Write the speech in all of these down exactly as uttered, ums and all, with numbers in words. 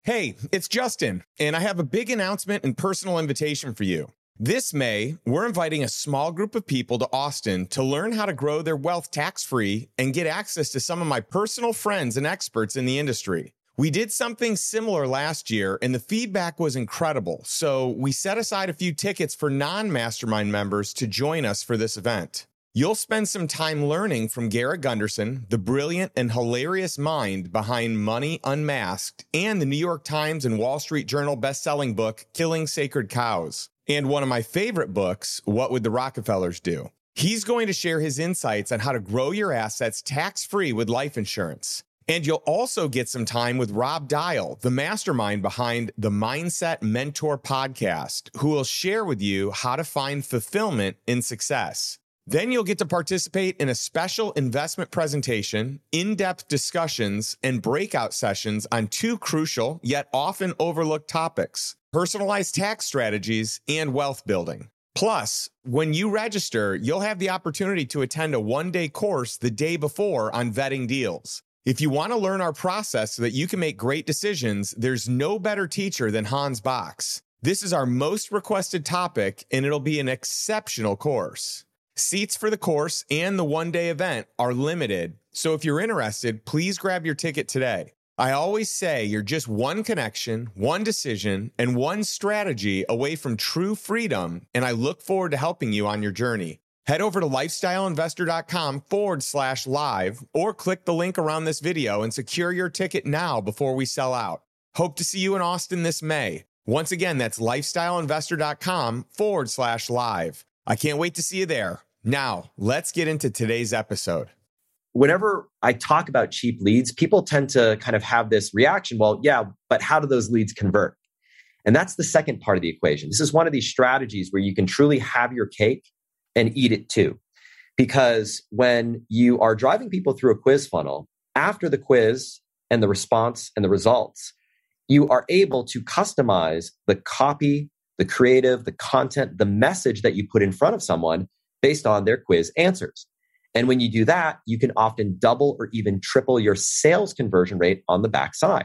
Hey, it's Justin, and I have a big announcement and personal invitation for you. This May, we're inviting a small group of people to Austin to learn how to grow their wealth tax-free and get access to some of my personal friends and experts in the industry. We did something similar last year, and the feedback was incredible, so we set aside a few tickets for non-mastermind members to join us for this event. You'll spend some time learning from Garrett Gunderson, the brilliant and hilarious mind behind Money Unmasked, and the New York Times and Wall Street Journal best-selling book, Killing Sacred Cows, and one of my favorite books, What Would the Rockefellers Do? He's going to share his insights on how to grow your assets tax-free with life insurance. And you'll also get some time with Rob Dial, the mastermind behind the Mindset Mentor podcast, who will share with you how to find fulfillment in success. Then you'll get to participate in a special investment presentation, in-depth discussions, and breakout sessions on two crucial yet often overlooked topics: personalized tax strategies and wealth building. Plus, when you register, you'll have the opportunity to attend a one-day course the day before on vetting deals. If you want to learn our process so that you can make great decisions, there's no better teacher than Hans Box. This is our most requested topic, and it'll be an exceptional course. Seats for the course and the one-day event are limited, so if you're interested, please grab your ticket today. I always say you're just one connection, one decision, and one strategy away from true freedom, and I look forward to helping you on your journey. Head over to lifestyleinvestor.com forward slash live or click the link around this video and secure your ticket now before we sell out. Hope to see you in Austin this May. Once again, that's lifestyleinvestor.com forward slash live. I can't wait to see you there. Now, let's get into today's episode. Whenever I talk about cheap leads, people tend to kind of have this reaction. Well, yeah, but how do those leads convert? And that's the second part of the equation. This is one of these strategies where you can truly have your cake and eat it too. Because when you are driving people through a quiz funnel, after the quiz and the response and the results, you are able to customize the copy, the creative, the content, the message that you put in front of someone based on their quiz answers. And when you do that, you can often double or even triple your sales conversion rate on the backside.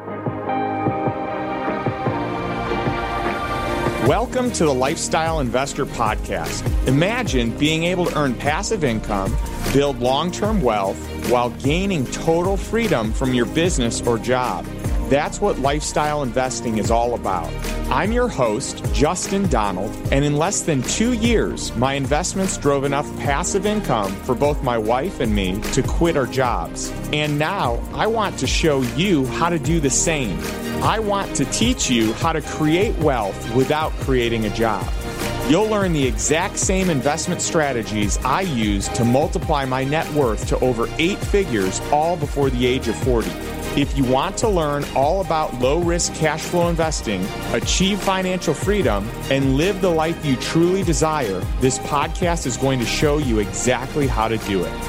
Welcome to the Lifestyle Investor Podcast. Imagine being able to earn passive income, build long-term wealth, while gaining total freedom from your business or job. That's what lifestyle investing is all about. I'm your host, Justin Donald, and in less than two years, my investments drove enough passive income for both my wife and me to quit our jobs. And now I want to show you how to do the same. I want to teach you how to create wealth without creating a job. You'll learn the exact same investment strategies I use to multiply my net worth to over eight figures, all before the age of forty. If you want to learn all about low-risk cash flow investing, achieve financial freedom, and live the life you truly desire, this podcast is going to show you exactly how to do it.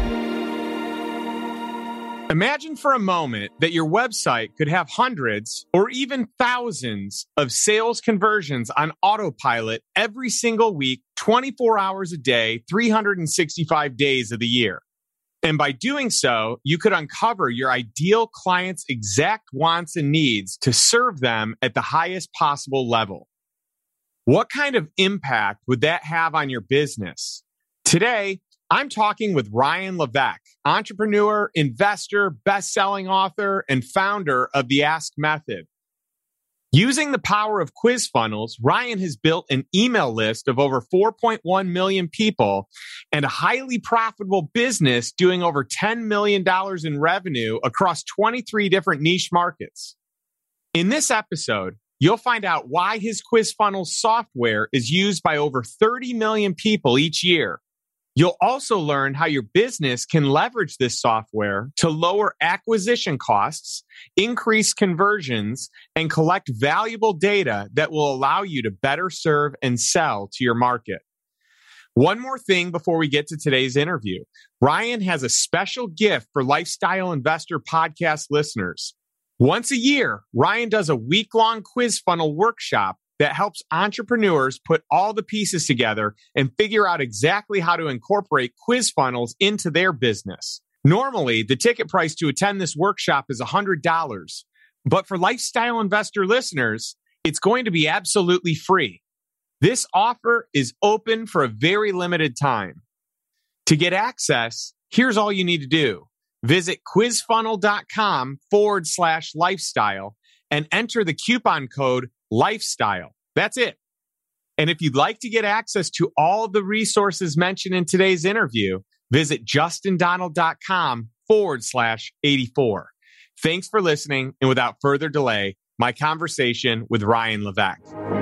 Imagine for a moment that your website could have hundreds or even thousands of sales conversions on autopilot every single week, twenty-four hours a day, three hundred sixty-five days of the year. And by doing so, you could uncover your ideal client's exact wants and needs to serve them at the highest possible level. What kind of impact would that have on your business? Today, I'm talking with Ryan Levesque, entrepreneur, investor, best-selling author, and founder of the Ask Method. Using the power of quiz funnels, Ryan has built an email list of over four point one million people and a highly profitable business doing over ten million dollars in revenue across twenty-three different niche markets. In this episode, you'll find out why his quiz funnels software is used by over thirty million people each year. You'll also learn how your business can leverage this software to lower acquisition costs, increase conversions, and collect valuable data that will allow you to better serve and sell to your market. One more thing before we get to today's interview. Ryan has a special gift for Lifestyle Investor podcast listeners. Once a year, Ryan does a week-long quiz funnel workshop that helps entrepreneurs put all the pieces together and figure out exactly how to incorporate quiz funnels into their business. Normally, the ticket price to attend this workshop is one hundred dollars, But for Lifestyle Investor listeners, it's going to be absolutely free. This offer is open for a very limited time. To get access, here's all you need to do. Visit quizfunnel.com forward slash lifestyle and enter the coupon code lifestyle. That's it. And if you'd like to get access to all the resources mentioned in today's interview, visit justindonald.com forward slash 84. Thanks for listening. And without further delay, my conversation with Ryan Levesque.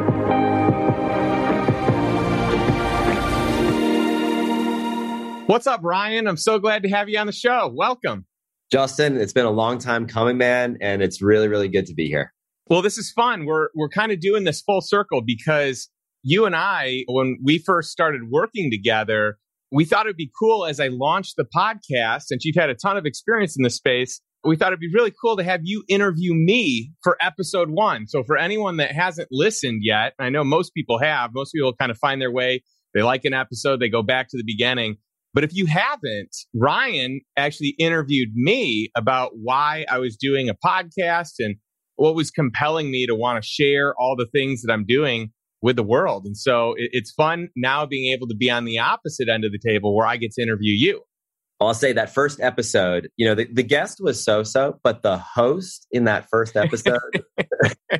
What's up, Ryan? I'm so glad to have you on the show. Welcome. Justin, it's been a long time coming, man, and it's really, really good to be here. Well, this is fun. We're we're kind of doing this full circle because you and I, when we first started working together, we thought it'd be cool as I launched the podcast, since you've had a ton of experience in this space, we thought it'd be really cool to have you interview me for episode one. So for anyone that hasn't listened yet, I know most people have, most people kind of find their way, they like an episode, they go back to the beginning. But if you haven't, Ryan actually interviewed me about why I was doing a podcast and what was compelling me to want to share all the things that I'm doing with the world. And so it, it's fun now being able to be on the opposite end of the table where I get to interview you. I'll say that first episode, you know, the, the guest was so-so, but the host in that first episode, no,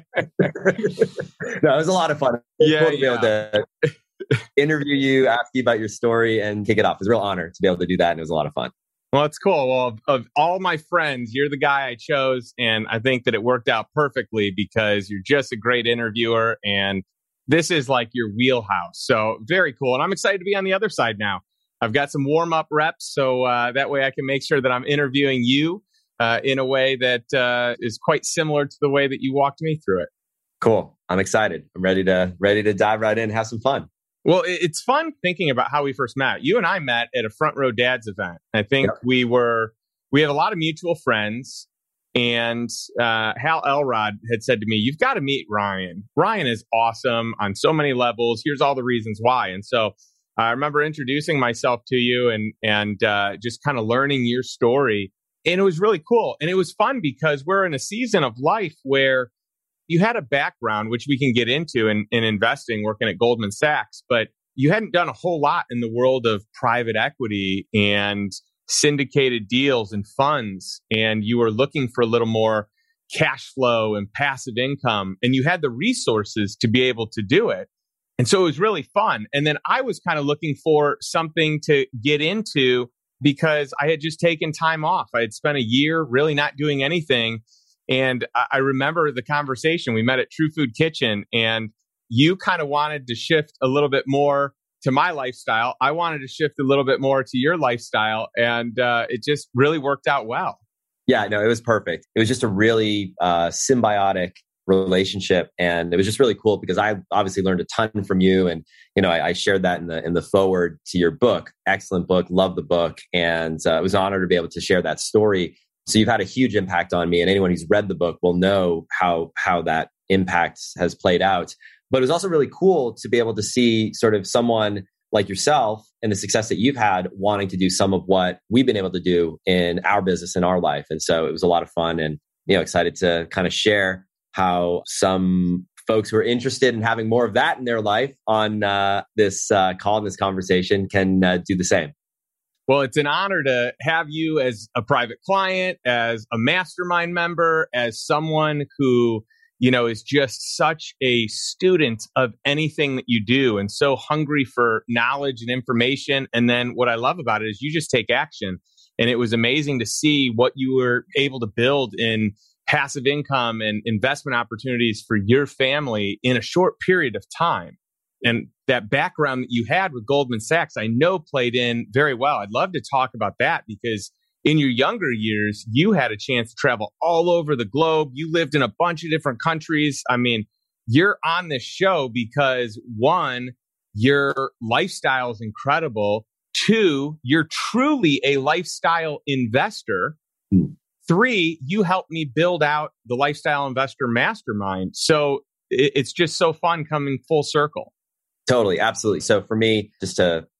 it was a lot of fun. Yeah, cool to yeah. be able to interview you, ask you about your story, and kick it off. It was a real honor to be able to do that, and it was a lot of fun. Well, it's cool. Well, of, of all my friends, you're the guy I chose, and I think that it worked out perfectly because you're just a great interviewer, and this is like your wheelhouse. So very cool. And I'm excited to be on the other side now. I've got some warm-up reps, so uh, that way I can make sure that I'm interviewing you uh, in a way that uh, is quite similar to the way that you walked me through it. Cool. I'm excited. I'm ready to ready to dive right in and have some fun. Well, it's fun thinking about how we first met. You and I met at a Front Row Dads event. I think yep. we were we had a lot of mutual friends, and uh, Hal Elrod had said to me, "You've got to meet Ryan. Ryan is awesome on so many levels. Here's all the reasons why." And so I remember introducing myself to you and and uh, just kind of learning your story. And it was really cool. And it was fun because we're in a season of life where you had a background, which we can get into in, in investing, working at Goldman Sachs, but you hadn't done a whole lot in the world of private equity and syndicated deals and funds. And you were looking for a little more cash flow and passive income. And you had the resources to be able to do it. And so it was really fun. And then I was kind of looking for something to get into because I had just taken time off. I had spent a year really not doing anything. And I remember the conversation. We met at True Food Kitchen, and you kind of wanted to shift a little bit more to my lifestyle. I wanted to shift a little bit more to your lifestyle. And uh, it just really worked out well. Yeah, no, it was perfect. It was just a really uh, symbiotic relationship, and it was just really cool because I obviously learned a ton from you, and you know I, I shared that in the in the foreword to your book. Excellent book, love the book, and uh, it was an honor to be able to share that story. So you've had a huge impact on me, and anyone who's read the book will know how how that impact has played out. But it was also really cool to be able to see sort of someone like yourself and the success that you've had wanting to do some of what we've been able to do in our business, in our life. And so it was a lot of fun, and you know excited to kind of share how some folks who are interested in having more of that in their life on uh, this uh, call and this conversation can uh, do the same. Well, it's an honor to have you as a private client, as a mastermind member, as someone who, you know, is just such a student of anything that you do and so hungry for knowledge and information. And then what I love about it is you just take action. And it was amazing to see what you were able to build in passive income and investment opportunities for your family in a short period of time. And that background that you had with Goldman Sachs, I know played in very well. I'd love to talk about that because in your younger years, you had a chance to travel all over the globe. You lived in a bunch of different countries. I mean, you're on this show because one, your lifestyle is incredible. Two, you're truly a lifestyle investor. Mm. Three, you helped me build out the Lifestyle Investor Mastermind. So it's just so fun coming full circle. Totally. Absolutely. So for me, just to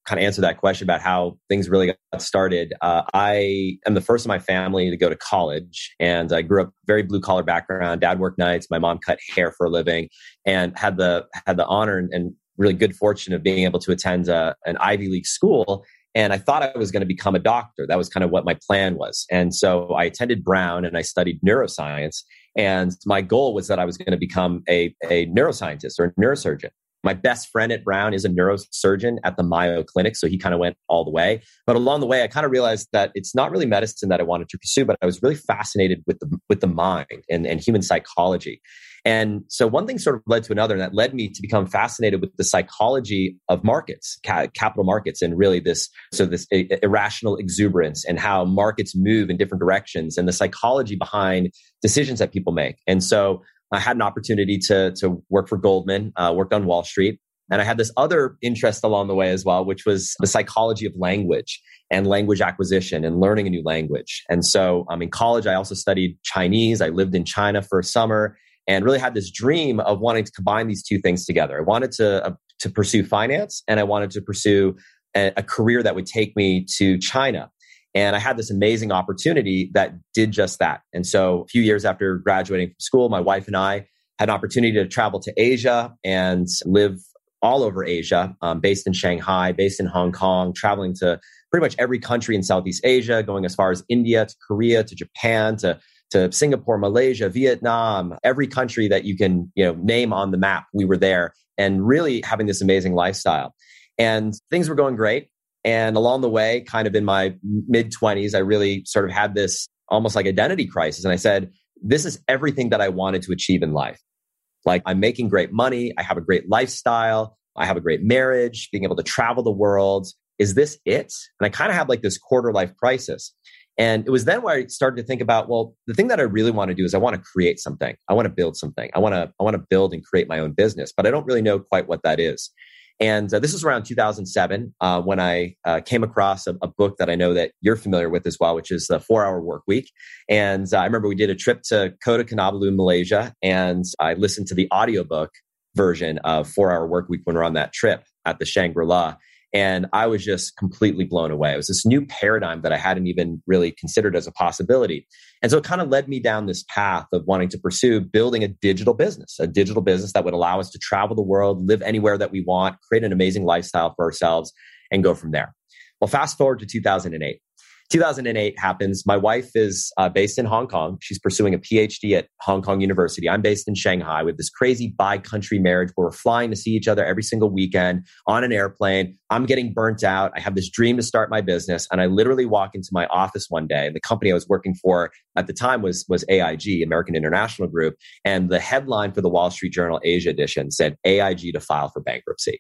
kind of answer that question about how things really got started, uh, I am the first in my family to go to college, and I grew up very blue collar background. Dad worked nights, my mom cut hair for a living, and had the had the honor and, and really good fortune of being able to attend a, an Ivy League school. And I thought I was going to become a doctor. That was kind of what my plan was. And so I attended Brown and I studied neuroscience. And my goal was that I was going to become a, a neuroscientist or a neurosurgeon. My best friend at Brown is a neurosurgeon at the Mayo Clinic. So he kind of went all the way. But along the way, I kind of realized that it's not really medicine that I wanted to pursue, but I was really fascinated with the, with the mind and, and human psychology. And so one thing sort of led to another, and that led me to become fascinated with the psychology of markets, ca- capital markets, and really this, so this I- irrational exuberance and how markets move in different directions and the psychology behind decisions that people make. And so I had an opportunity to, to work for Goldman, uh, worked on Wall Street. And I had this other interest along the way as well, which was the psychology of language and language acquisition and learning a new language. And so um, in college, I also studied Chinese. I lived in China for a summer and really had this dream of wanting to combine these two things together. I wanted to, uh, to pursue finance, and I wanted to pursue a, a career that would take me to China. And I had this amazing opportunity that did just that. And so a few years after graduating from school, my wife and I had an opportunity to travel to Asia and live all over Asia, um, based in Shanghai, based in Hong Kong, traveling to pretty much every country in Southeast Asia, going as far as India to Korea to Japan to to Singapore, Malaysia, Vietnam, every country that you can, you know, name on the map, we were there, and really having this amazing lifestyle. And things were going great. And along the way, kind of in my mid twenties, I really sort of had this almost like identity crisis. And I said, this is everything that I wanted to achieve in life. Like, I'm making great money. I have a great lifestyle. I have a great marriage, being able to travel the world. Is this it? And I kind of had like this quarter life crisis. And it was then where I started to think about, well, the thing that I really want to do is I want to create something. I want to build something. I want to, I want to build and create my own business, but I don't really know quite what that is. And uh, this was around two thousand seven uh, when I uh, came across a, a book that I know that you're familiar with as well, which is the four hour Work Week. And uh, I remember we did a trip to Kota Kinabalu, Malaysia, and I listened to the audiobook version of four hour Work Week when we were on that trip at the Shangri-La. And I was just completely blown away. It was this new paradigm that I hadn't even really considered as a possibility. And so it kind of led me down this path of wanting to pursue building a digital business, a digital business that would allow us to travel the world, live anywhere that we want, create an amazing lifestyle for ourselves, and go from there. Well, fast forward to two thousand eight. two thousand eight happens. My wife is uh, based in Hong Kong. She's pursuing a P H D at Hong Kong University. I'm based in Shanghai with this crazy bi-country marriage where we're flying to see each other every single weekend on an airplane. I'm getting burnt out. I have this dream to start my business. And I literally walk into my office one day. And the company I was working for at the time was, was A I G, American International Group. And the headline for the Wall Street Journal Asia edition said, A I G to file for bankruptcy.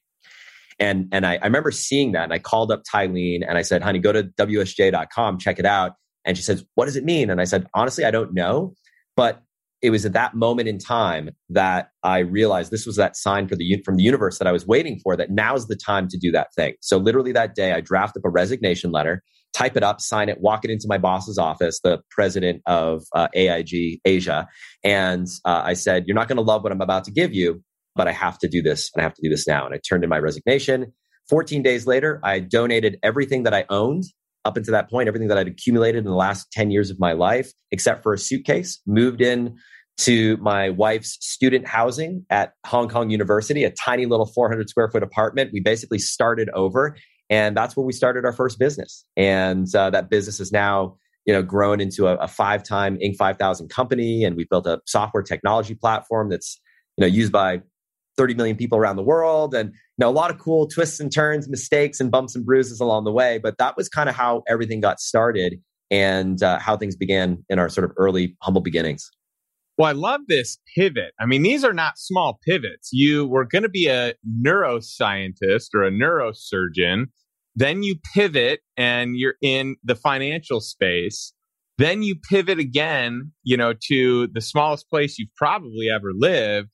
And and I, I remember seeing that, and I called up Tylene and I said, honey, go to W S J dot com, check it out. And she says, what does it mean? And I said, honestly, I don't know. But it was at that moment in time that I realized this was that sign for the from the universe that I was waiting for, that now's the time to do that thing. So literally that day, I draft up a resignation letter, type it up, sign it, walk it into my boss's office, the president of uh, A I G Asia. And uh, I said, you're not going to love what I'm about to give you, but I have to do this, and I have to do this now. And I turned in my resignation. fourteen days later, I donated everything that I owned up until that point, everything that I'd accumulated in the last ten years of my life, except for a suitcase, moved in to my wife's student housing at Hong Kong University, a tiny little four hundred square foot apartment. We basically started over, and that's where we started our first business. And uh, that business is now, you know, grown into a, a five-time Inc five thousand company, and we built a software technology platform that's, you know, used by thirty million people around the world. And, you know, a lot of cool twists and turns, mistakes and bumps and bruises along the way. But that was kind of how everything got started, and uh, how things began in our sort of early, humble beginnings. Well, I love this pivot. I mean, these are not small pivots. You were going to be a neuroscientist or a neurosurgeon. Then you pivot and you're in the financial space. Then you pivot again, you know, to the smallest place you've probably ever lived.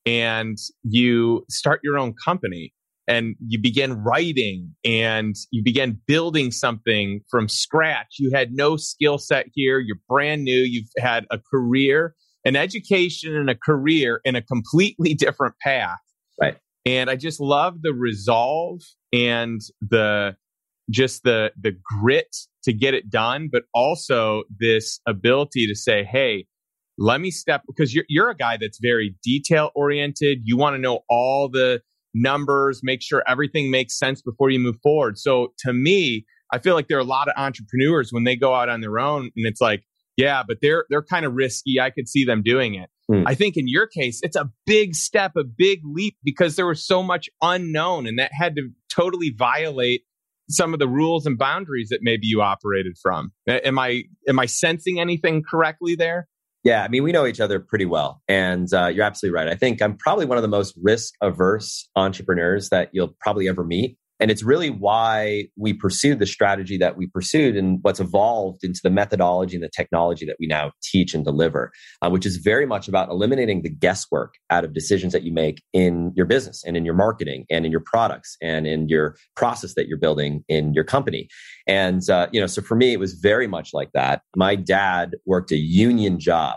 And you start your own company, and you begin writing, and you begin building something from scratch. You had no skill set here. You're brand new. You've had a career, an education and a career in a completely different path. Right. And I just love the resolve and the just the the grit to get it done, but also this ability to say, hey, let me step, because you're, you're a guy that's very detail oriented. You want to know all the numbers, make sure everything makes sense before you move forward. So to me, I feel like there are a lot of entrepreneurs when they go out on their own and it's like, yeah, but they're they're kind of risky. I could see them doing it. Mm. I think in your case, it's a big step, a big leap, because there was so much unknown and that had to totally violate some of the rules and boundaries that maybe you operated from. Am I am I sensing anything correctly there? Yeah, I mean, we know each other pretty well. And uh, you're absolutely right. I think I'm probably one of the most risk-averse entrepreneurs that you'll probably ever meet. And it's really why we pursued the strategy that we pursued and what's evolved into the methodology and the technology that we now teach and deliver, uh, which is very much about eliminating the guesswork out of decisions that you make in your business and in your marketing and in your products and in your process that you're building in your company. And, uh, you know, so for me, it was very much like that. My dad worked a union job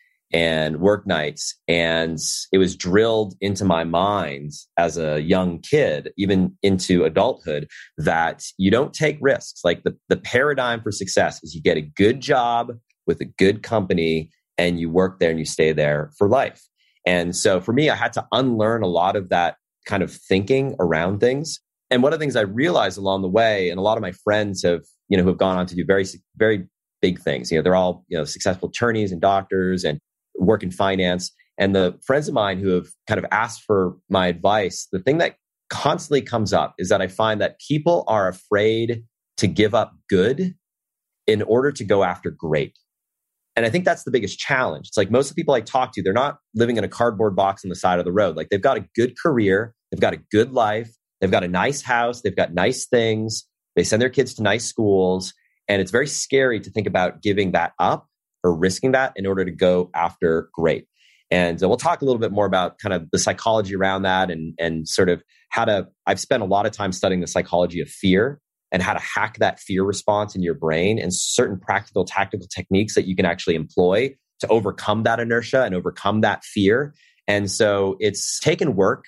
and work nights. And it was drilled into my mind as a young kid, even into adulthood, that you don't take risks. Like the, the paradigm for success is you get a good job with a good company and you work there and you stay there for life. And so for me, I had to unlearn a lot of that kind of thinking around things. And one of the things I realized along the way, and a lot of my friends have, you know, who have gone on to do very, very big things, you know, they're all, you know, successful attorneys and doctors and work in finance. And the friends of mine who have kind of asked for my advice, the thing that constantly comes up is that I find that people are afraid to give up good in order to go after great. And I think that's the biggest challenge. It's like most of the people I talk to, they're not living in a cardboard box on the side of the road. Like they've got a good career, they've got a good life, they've got a nice house, they've got nice things, they send their kids to nice schools. And it's very scary to think about giving that up or risking that in order to go after great. And uh, we'll talk a little bit more about kind of the psychology around that and, and sort of how to, I've spent a lot of time studying the psychology of fear and how to hack that fear response in your brain and certain practical, tactical techniques that you can actually employ to overcome that inertia and overcome that fear. And so it's taken work,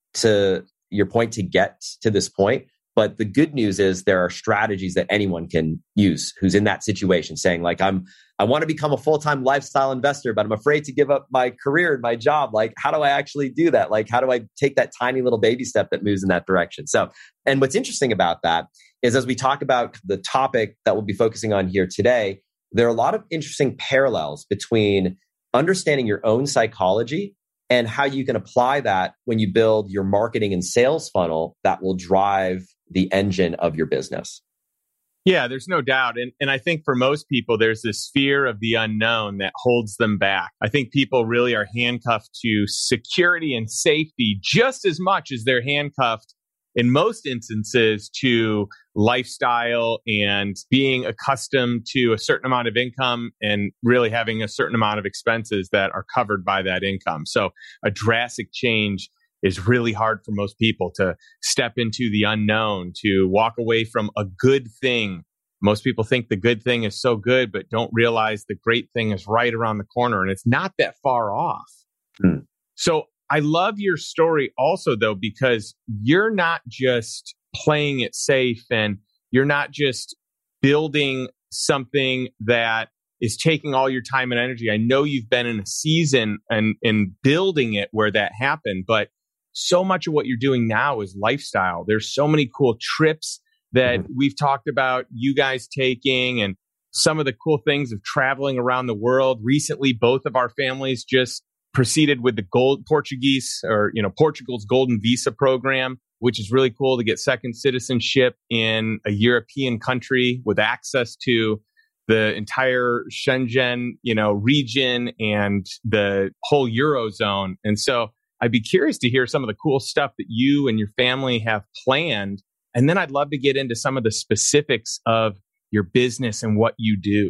to your point, to get to this point. But the good news is there are strategies that anyone can use who's in that situation, saying like, I'm, I want to become a full-time lifestyle investor, but I'm afraid to give up my career and my job. Like, how do I actually do that? Like, how do I take that tiny little baby step that moves in that direction? So, and what's interesting about that is as we talk about the topic that we'll be focusing on here today, there are a lot of interesting parallels between understanding your own psychology and how you can apply that when you build your marketing and sales funnel that will drive the engine of your business. Yeah, there's no doubt. And, and I think for most people, there's this fear of the unknown that holds them back. I think people really are handcuffed to security and safety just as much as they're handcuffed in most instances to lifestyle and being accustomed to a certain amount of income and really having a certain amount of expenses that are covered by that income. So a drastic change is really hard for most people to step into the unknown, to walk away from a good thing. Most people think the good thing is so good, but don't realize the great thing is right around the corner and it's not that far off. Hmm. So I love your story also, though, because you're not just playing it safe and you're not just building something that is taking all your time and energy. I know you've been in a season and in building it where that happened, but so much of what you're doing now is lifestyle. There's so many cool trips that mm-hmm. we've talked about you guys taking and some of the cool things of traveling around the world. Recently, both of our families just proceeded with the gold Portuguese or, you know, Portugal's Golden Visa program, which is really cool to get second citizenship in a European country with access to the entire Schengen, you know, region and the whole Eurozone. And so I'd be curious to hear some of the cool stuff that you and your family have planned. And then I'd love to get into some of the specifics of your business and what you do.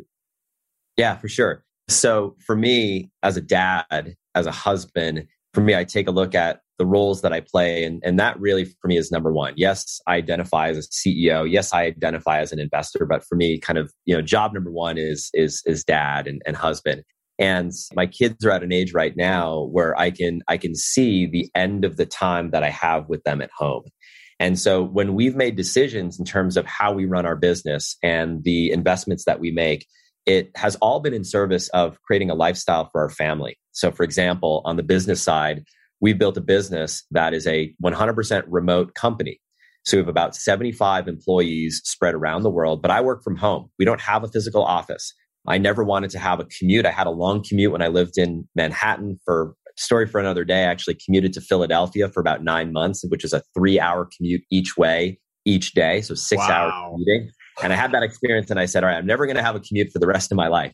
Yeah, for sure. So for me, as a dad, as a husband, for me, I take a look at the roles that I play. And, and that really, for me, is number one. Yes, I identify as a C E O. Yes, I identify as an investor. But for me, kind of, you know, job number one is, is, is dad and, and husband. And my kids are at an age right now where I can I can see the end of the time that I have with them at home. And so when we've made decisions in terms of how we run our business and the investments that we make, it has all been in service of creating a lifestyle for our family. So for example, on the business side, we've built a business that is a one hundred percent remote company. So we have about seventy-five employees spread around the world, but I work from home. We don't have a physical office. I never wanted to have a commute. I had a long commute when I lived in Manhattan. For story for another day, I actually commuted to Philadelphia for about nine months, which is a three hour commute each way, each day. So six wow. hours commuting. And I had that experience and I said, all right, I'm never going to have a commute for the rest of my life.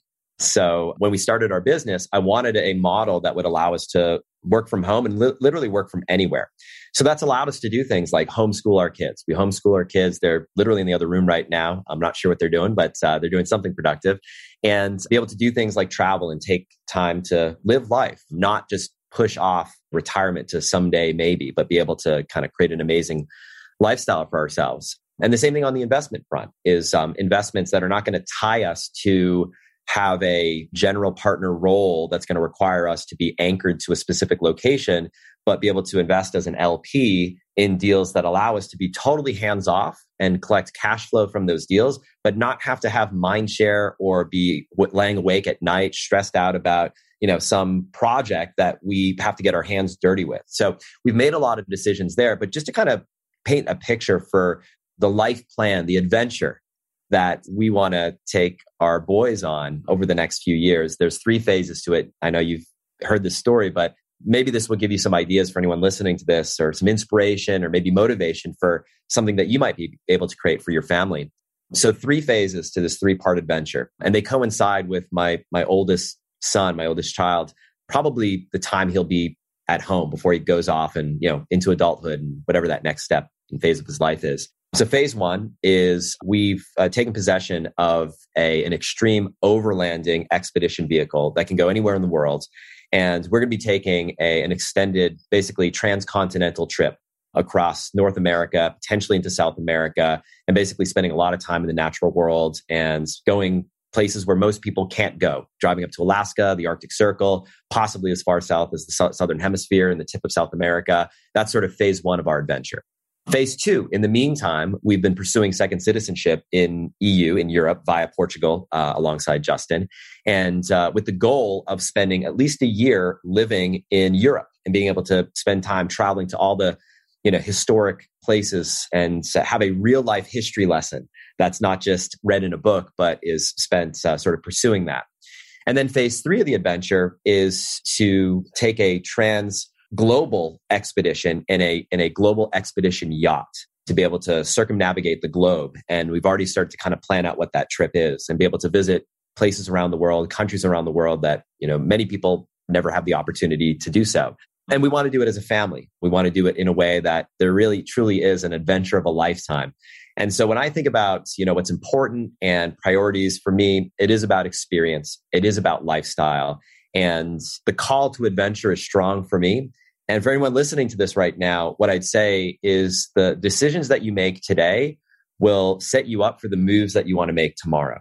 So when we started our business, I wanted a model that would allow us to work from home and li- literally work from anywhere. So that's allowed us to do things like homeschool our kids. We homeschool our kids. They're literally in the other room right now. I'm not sure what they're doing, but uh, they're doing something productive. And be able to do things like travel and take time to live life, not just push off retirement to someday maybe, but be able to kind of create an amazing lifestyle for ourselves. And the same thing on the investment front is um, investments that are not going to tie us to have a general partner role that's going to require us to be anchored to a specific location, but be able to invest as an L P in deals that allow us to be totally hands off and collect cash flow from those deals, but not have to have mind share or be laying awake at night, stressed out about, you know, some project that we have to get our hands dirty with. So we've made a lot of decisions there, but just to kind of paint a picture for the life plan, the adventure that we want to take our boys on over the next few years. There's three phases to it. I know you've heard this story, but maybe this will give you some ideas for anyone listening to this, or some inspiration or maybe motivation for something that you might be able to create for your family. So three phases to this three-part adventure. And they coincide with my my oldest son, my oldest child, probably the time he'll be at home before he goes off and, you know, into adulthood and whatever that next step and phase of his life is. So phase one is we've uh, taken possession of a an extreme overlanding expedition vehicle that can go anywhere in the world. And we're going to be taking a, an extended, basically transcontinental trip across North America, potentially into South America, and basically spending a lot of time in the natural world and going places where most people can't go, driving up to Alaska, the Arctic Circle, possibly as far south as the so- Southern Hemisphere and the tip of South America. That's sort of phase one of our adventure. Phase two, in the meantime, we've been pursuing second citizenship in E U, in Europe, via Portugal, uh, alongside Justin, and uh, with the goal of spending at least a year living in Europe and being able to spend time traveling to all the, you know, historic places and have a real life history lesson that's not just read in a book, but is spent uh, sort of pursuing that. And then phase three of the adventure is to take a trans global expedition in a in a global expedition yacht to be able to circumnavigate the globe. And we've already started to kind of plan out what that trip is and be able to visit places around the world, countries around the world that, you know, many people never have the opportunity to do so. And we want to do it as a family. We want to do it in a way that there really truly is an adventure of a lifetime. And so when I think about, you know, what's important and priorities for me, it is about experience. It is about lifestyle. And the call to adventure is strong for me. And for anyone listening to this right now, what I'd say is the decisions that you make today will set you up for the moves that you want to make tomorrow.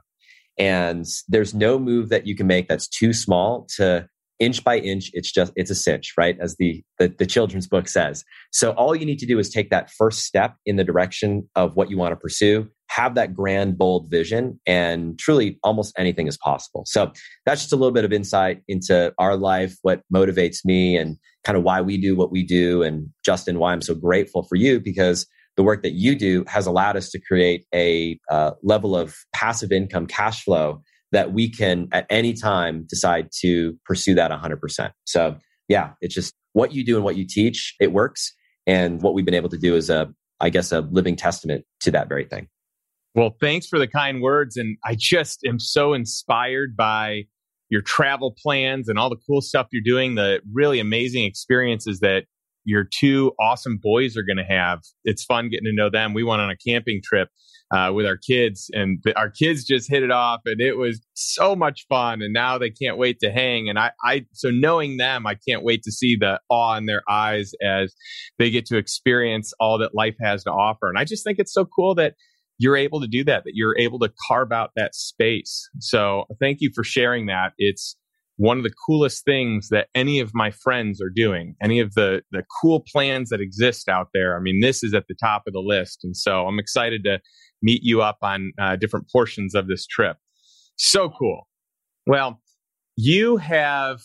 And there's no move that you can make that's too small to inch by inch. It's just, it's a cinch, right? As the, the, the children's book says. So all you need to do is take that first step in the direction of what you want to pursue, have that grand, bold vision, and truly almost anything is possible. So that's just a little bit of insight into our life, what motivates me, and kind of why we do what we do. And Justin, why I'm so grateful for you, because the work that you do has allowed us to create a uh, level of passive income cash flow that we can at any time decide to pursue that one hundred percent. So yeah, it's just what you do and what you teach, it works. And what we've been able to do is a, I guess, a living testament to that very thing. Well, thanks for the kind words. And I just am so inspired by your travel plans and all the cool stuff you're doing, the really amazing experiences that your two awesome boys are going to have. It's fun getting to know them. We went on a camping trip uh, with our kids, and the, our kids just hit it off, and it was so much fun. And now they can't wait to hang. And I, I, so knowing them, I can't wait to see the awe in their eyes as they get to experience all that life has to offer. And I just think it's so cool that you're able to do that, that you're able to carve out that space. So thank you for sharing that. It's one of the coolest things that any of my friends are doing, any of the, the cool plans that exist out there. I mean, this is at the top of the list. And so I'm excited to meet you up on uh, different portions of this trip. So cool. Well, you have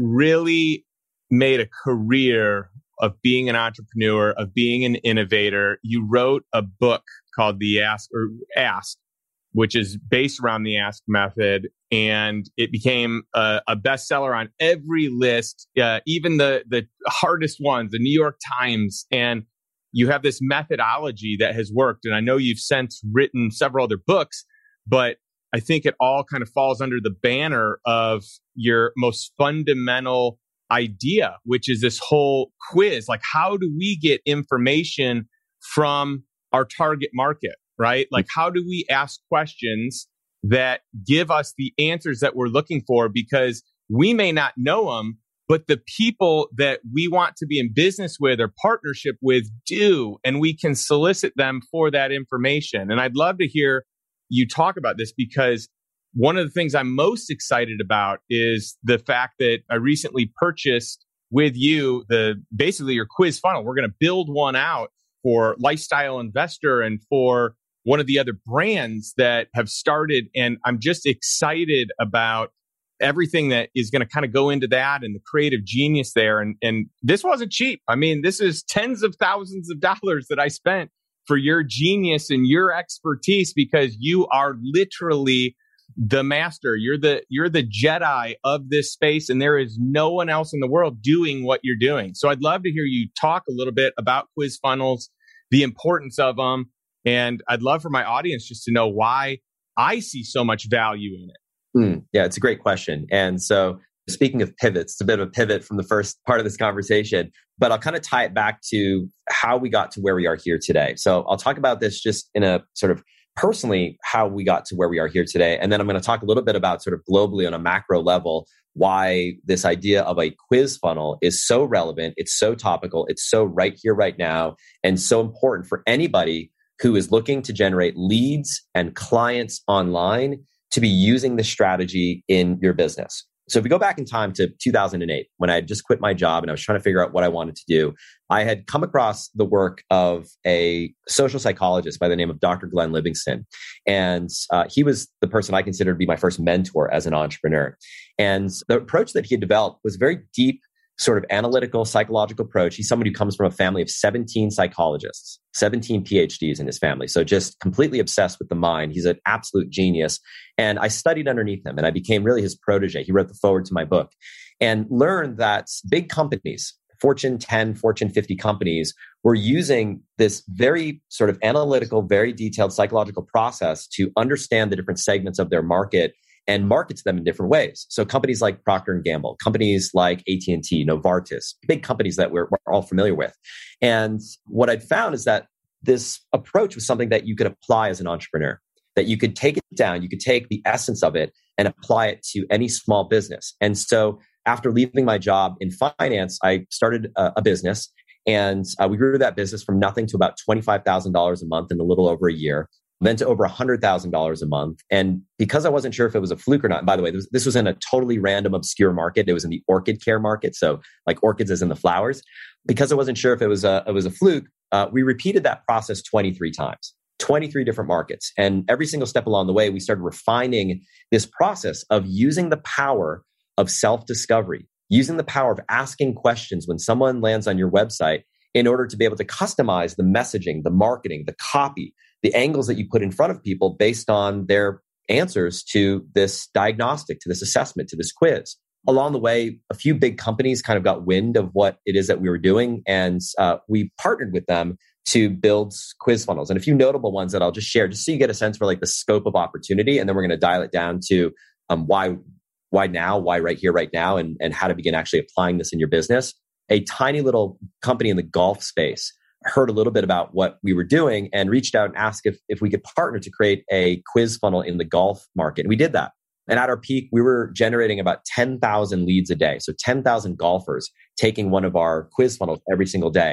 really made a career of being an entrepreneur, of being an innovator. You wrote a book called The Ask or Ask, which is based around the Ask method, and it became a, a bestseller on every list, uh, even the the hardest ones, the New York Times. And you have this methodology that has worked. And I know you've since written several other books, but I think it all kind of falls under the banner of your most fundamental idea, which is this whole quiz. Like, how do we get information from our target market, right? Like, how do we ask questions that give us the answers that we're looking for? Because we may not know them, but the people that we want to be in business with or partnership with do, and we can solicit them for that information. And I'd love to hear you talk about this, because one of the things I'm most excited about is the fact that I recently purchased with you the basically your quiz funnel. We're going to build one out for Lifestyle Investor and for one of the other brands that have started. And I'm just excited about everything that is going to kind of go into that and the creative genius there. And, and this wasn't cheap. I mean, this is tens of thousands of dollars that I spent for your genius and your expertise, because you are literally the master. You're the you're the Jedi of this space, and there is no one else in the world doing what you're doing. So I'd love to hear you talk a little bit about quiz funnels, the importance of them, and I'd love for my audience just to know why I see so much value in it. Mm, yeah, it's a great question. And so speaking of pivots, it's a bit of a pivot from the first part of this conversation, but I'll kind of tie it back to how we got to where we are here today. So I'll talk about this just in a sort of personally, how we got to where we are here today. And then I'm going to talk a little bit about sort of globally on a macro level, why this idea of a quiz funnel is so relevant. It's so topical. It's so right here, right now, and so important for anybody who is looking to generate leads and clients online to be using this strategy in your business. So if we go back in time to two thousand eight, when I had just quit my job and I was trying to figure out what I wanted to do, I had come across the work of a social psychologist by the name of Doctor Glenn Livingston. And uh, he was the person I considered to be my first mentor as an entrepreneur. And the approach that he had developed was very deep, sort of analytical, psychological approach. He's somebody who comes from a family of seventeen psychologists, seventeen P H Ds in his family. So just completely obsessed with the mind. He's an absolute genius. And I studied underneath him and I became really his protege. He wrote the foreword to my book and learned that big companies, Fortune ten, Fortune fifty companies, were using this very sort of analytical, very detailed psychological process to understand the different segments of their market and markets them in different ways. So companies like Procter and Gamble, companies like A T and T, Novartis, big companies that we're, we're all familiar with. And what I'd found is that this approach was something that you could apply as an entrepreneur, that you could take it down, you could take the essence of it and apply it to any small business. And so after leaving my job in finance, I started a, a business, and uh, we grew that business from nothing to about twenty-five thousand dollars a month in a little over a year, then to over one hundred thousand dollars a month. And because I wasn't sure if it was a fluke or not, and by the way, this was, this was in a totally random, obscure market. It was in the orchid care market. So like orchids as in the flowers. Because I wasn't sure if it was a, it was a fluke, uh, we repeated that process twenty-three times, twenty-three different markets. And every single step along the way, we started refining this process of using the power of self-discovery, using the power of asking questions when someone lands on your website in order to be able to customize the messaging, the marketing, the copy, the angles that you put in front of people based on their answers to this diagnostic, to this assessment, to this quiz. Along the way, a few big companies kind of got wind of what it is that we were doing, and uh, we partnered with them to build quiz funnels. And a few notable ones that I'll just share, just so you get a sense for like the scope of opportunity, and then we're going to dial it down to um, why, why now, why right here, right now, and, and how to begin actually applying this in your business. A tiny little company in the golf space heard a little bit about what we were doing and reached out and asked if, if we could partner to create a quiz funnel in the golf market. And we did that. And at our peak, we were generating about ten thousand leads a day. So ten thousand golfers taking one of our quiz funnels every single day.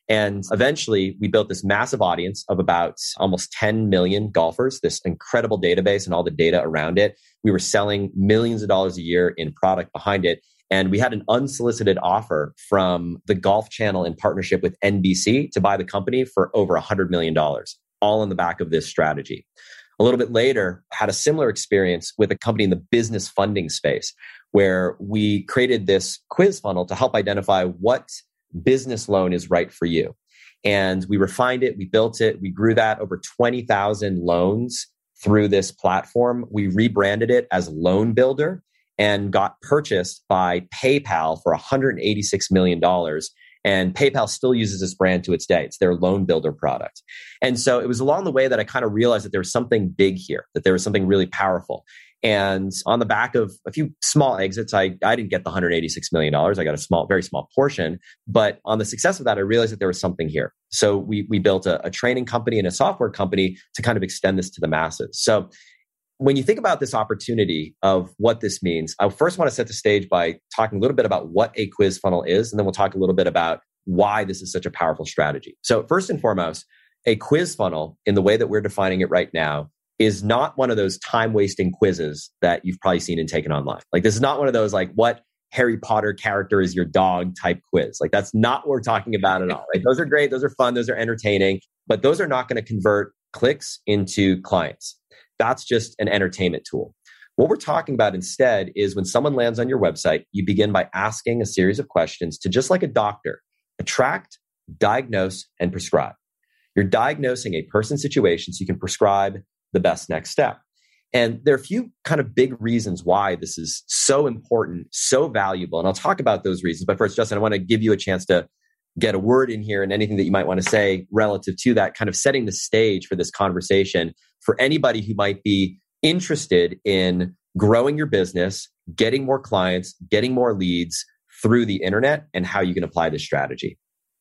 And eventually we built this massive audience of about almost ten million golfers, this incredible database and all the data around it. We were selling millions of dollars a year in product behind it. And we had an unsolicited offer from the Golf Channel in partnership with N B C to buy the company for over one hundred million dollars, all on the back of this strategy. A little bit later, had a similar experience with a company in the business funding space, where we created this quiz funnel to help identify what business loan is right for you. And we refined it, we built it, we grew that over twenty thousand loans through this platform. We rebranded it as Loan Builder and got purchased by PayPal for one hundred eighty-six million dollars. And PayPal still uses this brand to its day. It's their Loan Builder product. And so it was along the way that I kind of realized that there was something big here, that there was something really powerful. And on the back of a few small exits, I, I didn't get the one hundred eighty-six million dollars. I got a small, very small portion. But on the success of that, I realized that there was something here. So we, we built a, a training company and a software company to kind of extend this to the masses. So when you think about this opportunity of what this means, I first want to set the stage by talking a little bit about what a quiz funnel is, and then we'll talk a little bit about why this is such a powerful strategy. So first and foremost, a quiz funnel, in the way that we're defining it right now, is not one of those time-wasting quizzes that you've probably seen and taken online. Like, this is not one of those, like, what Harry Potter character is your dog type quiz. Like, that's not what we're talking about at all. Right? Those are great. Those are fun. Those are entertaining. But those are not going to convert clicks into clients. That's just an entertainment tool. What we're talking about instead is when someone lands on your website, you begin by asking a series of questions to, just like a doctor, attract, diagnose, and prescribe. You're diagnosing a person's situation so you can prescribe the best next step. And there are a few kind of big reasons why this is so important, so valuable. And I'll talk about those reasons. But first, Justin, I want to give you a chance to get a word in here and anything that you might want to say relative to that, kind of setting the stage for this conversation for anybody who might be interested in growing your business, getting more clients, getting more leads through the internet, and how you can apply this strategy.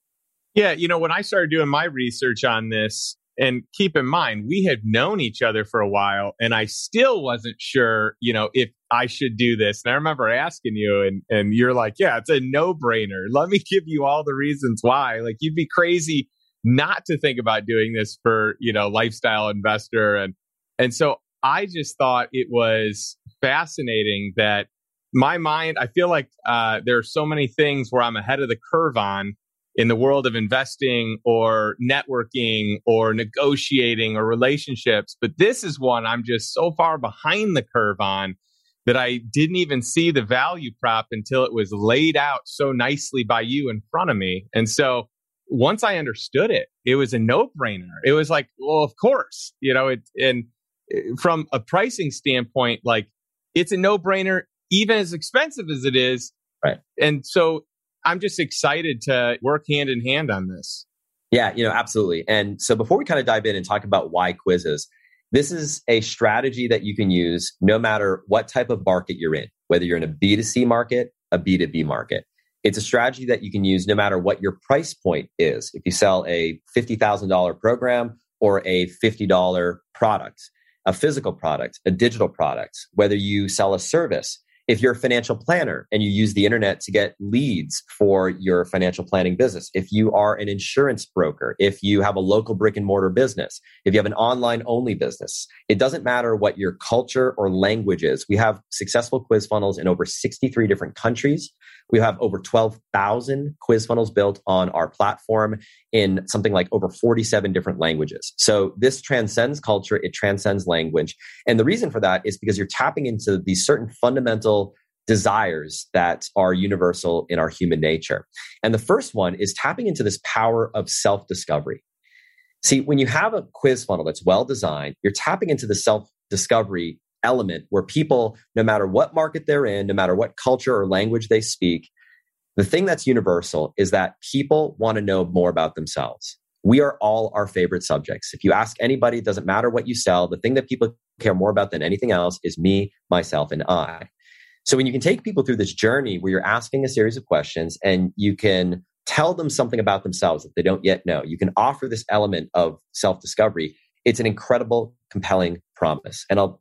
Yeah, you know, when I started doing my research on this, and keep in mind, we had known each other for a while, and I still wasn't sure, you know, if I should do this. And I remember asking you, and, and you're like, yeah, it's a no-brainer. Let me give you all the reasons why. Like, you'd be crazy not to think about doing this for, you know, lifestyle investor. And, and so I just thought it was fascinating that my mind, I feel like uh, there are so many things where I'm ahead of the curve on in the world of investing or networking or negotiating or relationships. But this is one I'm just so far behind the curve on that I didn't even see the value prop until it was laid out so nicely by you in front of me. And so once I understood it, it was a no-brainer. It was like, well, of course, you know, it, and from a pricing standpoint, like, it's a no-brainer, even as expensive as it is. Right. And so I'm just excited to work hand in hand on this. Yeah, you know, absolutely. And so before we kind of dive in and talk about why quizzes, this is a strategy that you can use no matter what type of market you're in, whether you're in a B two C market, a B two B market. It's a strategy that you can use no matter what your price point is. If you sell a fifty thousand dollars program or a fifty dollars product, a physical product, a digital product, whether you sell a service, if you're a financial planner and you use the internet to get leads for your financial planning business, if you are an insurance broker, if you have a local brick and mortar business, if you have an online only business, it doesn't matter what your culture or language is. We have successful quiz funnels in over sixty-three different countries. We have over twelve thousand quiz funnels built on our platform in something like over forty-seven different languages. So this transcends culture, it transcends language. And the reason for that is because you're tapping into these certain fundamental desires that are universal in our human nature. And the first one is tapping into this power of self-discovery. See, when you have a quiz funnel that's well designed, you're tapping into the self-discovery element where people, no matter what market they're in, no matter what culture or language they speak, the thing that's universal is that people want to know more about themselves. We are all our favorite subjects. If you ask anybody, it doesn't matter what you sell, the thing that people care more about than anything else is me, myself, and I. So when you can take people through this journey where you're asking a series of questions and you can tell them something about themselves that they don't yet know, you can offer this element of self-discovery. It's an incredible, compelling promise. And I'll just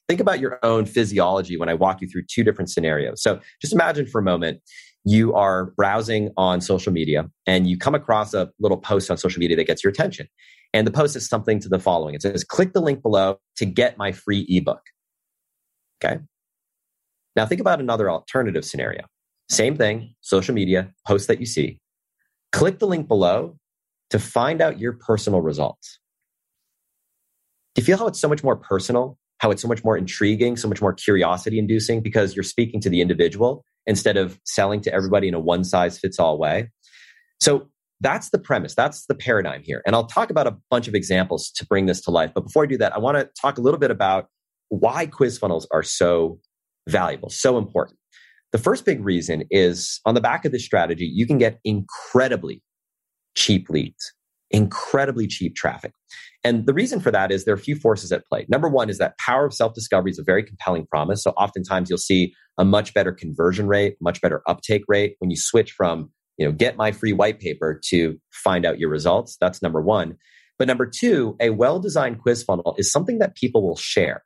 think about your own physiology when I walk you through two different scenarios. So just imagine for a moment, you are browsing on social media and you come across a little post on social media that gets your attention. And the post is something to the following. It says, click the link below to get my free ebook. Okay. Now think about another alternative scenario. Same thing, social media, post that you see. Click the link below to find out your personal results. Do you feel how it's so much more personal? How it's so much more intriguing, so much more curiosity inducing because you're speaking to the individual instead of selling to everybody in a one size fits all way. So that's the premise. That's the paradigm here. And I'll talk about a bunch of examples to bring this to life. But before I do that, I want to talk a little bit about why quiz funnels are so valuable, so important. The first big reason is on the back of this strategy, you can get incredibly cheap leads, incredibly cheap traffic. And the reason for that is there are a few forces at play. Number one is that power of self-discovery is a very compelling promise. So oftentimes you'll see a much better conversion rate, much better uptake rate when you switch from, you know, get my free white paper to find out your results. That's number one. But number two, a well-designed quiz funnel is something that people will share.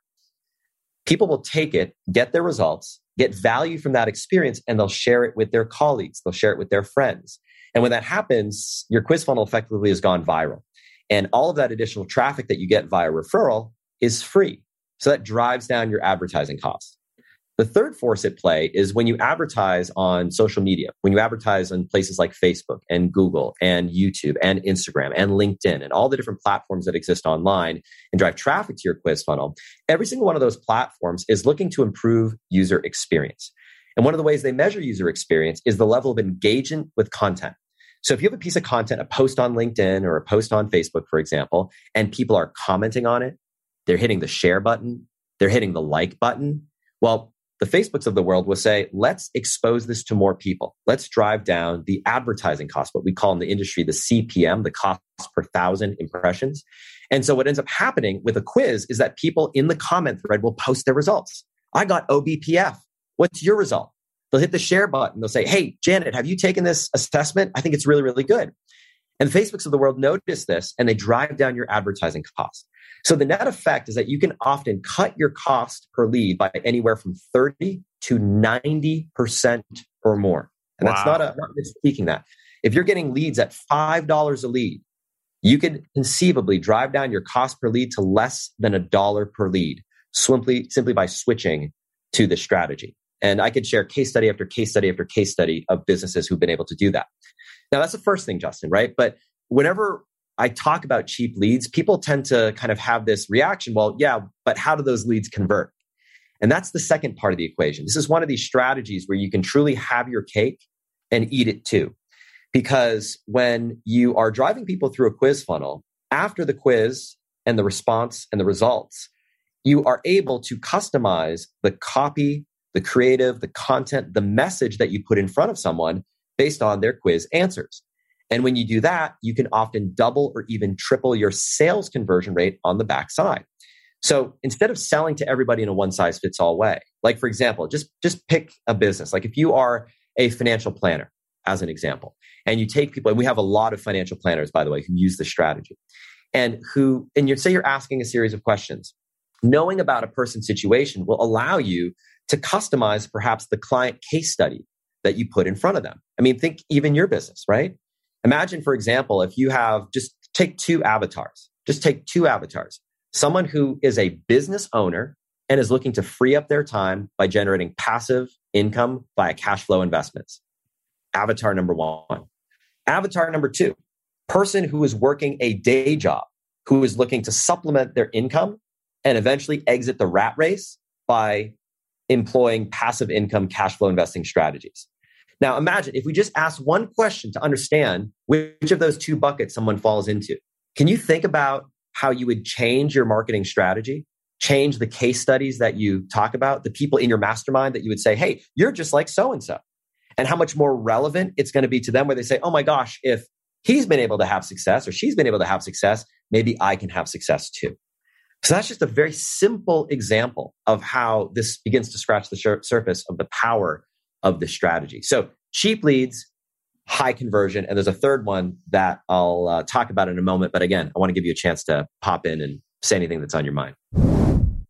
People will take it, get their results, get value from that experience, and they'll share it with their colleagues. They'll share it with their friends. And when that happens, your quiz funnel effectively has gone viral. And all of that additional traffic that you get via referral is free. So that drives down your advertising costs. The third force at play is when you advertise on social media, when you advertise on places like Facebook and Google and YouTube and Instagram and LinkedIn and all the different platforms that exist online and drive traffic to your quiz funnel, every single one of those platforms is looking to improve user experience. And one of the ways they measure user experience is the level of engagement with content. So if you have a piece of content, a post on LinkedIn or a post on Facebook, for example, and people are commenting on it, they're hitting the share button, they're hitting the like button. Well, the Facebooks of the world will say, let's expose this to more people. Let's drive down the advertising cost, what we call in the industry, the C P M, the cost per thousand impressions. And so what ends up happening with a quiz is that people in the comment thread will post their results. I got O B P F. What's your result? They'll hit the share button. They'll say, hey, Janet, have you taken this assessment? I think it's really, really good. And the Facebooks of the world notice this and they drive down your advertising cost. So the net effect is that you can often cut your cost per lead by anywhere from thirty to ninety percent or more. And wow. that's not a, not misspeaking that. If you're getting leads at five dollars a lead, you can conceivably drive down your cost per lead to less than a dollar per lead, simply, simply by switching to this strategy. And I could share case study after case study after case study of businesses who've been able to do that. Now, that's the first thing, Justin, right? But whenever I talk about cheap leads, people tend to kind of have this reaction. Well, yeah, but how do those leads convert? And that's the second part of the equation. This is one of these strategies where you can truly have your cake and eat it too. Because when you are driving people through a quiz funnel, after the quiz and the response and the results, you are able to customize the copy, the creative, the content, the message that you put in front of someone based on their quiz answers. And when you do that, you can often double or even triple your sales conversion rate on the backside. So instead of selling to everybody in a one size fits all way, like for example, just, just pick a business. Like if you are a financial planner, as an example, and you take people, and we have a lot of financial planners, by the way, who use this strategy, and who, and you say you're asking a series of questions. Knowing about a person's situation will allow you to customize perhaps the client case study that you put in front of them. I mean, think even your business, right? Imagine, for example, if you have, just take two avatars, just take two avatars, someone who is a business owner and is looking to free up their time by generating passive income via cash flow investments. Avatar number one. Avatar number two, person who is working a day job, who is looking to supplement their income and eventually exit the rat race by employing passive income cash flow investing strategies. Now, imagine if we just ask one question to understand which of those two buckets someone falls into. Can you think about how you would change your marketing strategy, change the case studies that you talk about, the people in your mastermind that you would say, hey, you're just like so-and-so, and how much more relevant it's going to be to them where they say, oh my gosh, if he's been able to have success or she's been able to have success, maybe I can have success too. So that's just a very simple example of how this begins to scratch the surface of the power of this strategy. So cheap leads, high conversion, and there's a third one that I'll uh, talk about in a moment. But again, I want to give you a chance to pop in and say anything that's on your mind.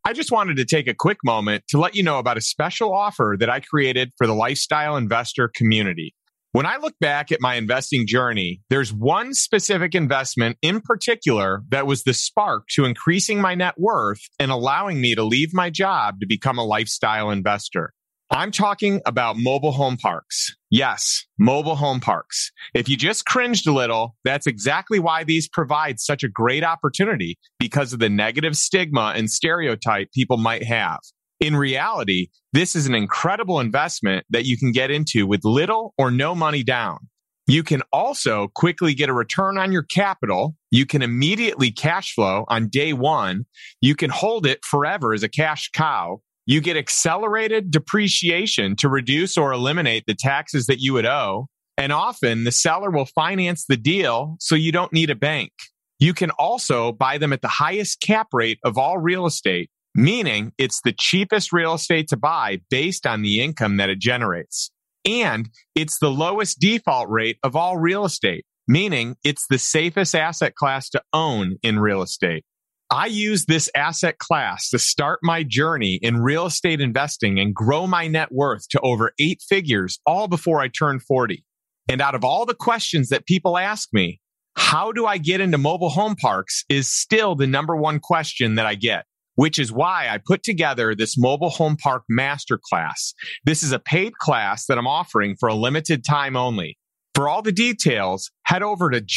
I just wanted to take a quick moment to let you know about a special offer that I created for the lifestyle investor community. When I look back at my investing journey, there's one specific investment in particular that was the spark to increasing my net worth and allowing me to leave my job to become a lifestyle investor. I'm talking about mobile home parks. Yes, mobile home parks. If you just cringed a little, that's exactly why these provide such a great opportunity, because of the negative stigma and stereotype people might have. In reality, this is an incredible investment that you can get into with little or no money down. You can also quickly get a return on your capital. You can immediately cash flow on day one. You can hold it forever as a cash cow. You get accelerated depreciation to reduce or eliminate the taxes that you would owe. And often the seller will finance the deal so you don't need a bank. You can also buy them at the highest cap rate of all real estate, meaning it's the cheapest real estate to buy based on the income that it generates. And it's the lowest default rate of all real estate, meaning it's the safest asset class to own in real estate. I use this asset class to start my journey in real estate investing and grow my net worth to over eight figures all before I turned forty. And out of all the questions that people ask me, how do I get into mobile home parks is still the number one question that I get, which is why I put together this mobile home park masterclass. This is a paid class that I'm offering for a limited time only. For all the details, head over to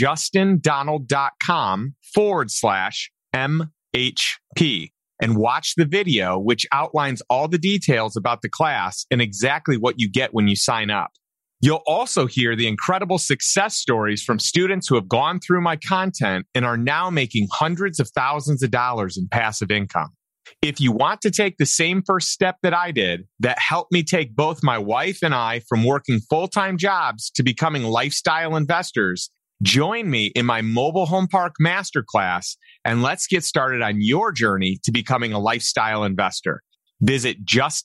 justindonald.com forward slash M H P and watch the video, which outlines all the details about the class and exactly what you get when you sign up. You'll also hear the incredible success stories from students who have gone through my content and are now making hundreds of thousands of dollars in passive income. If you want to take the same first step that I did, that helped me take both my wife and I from working full-time jobs to becoming lifestyle investors, join me in my mobile home park masterclass, and let's get started on your journey to becoming a lifestyle investor. Visit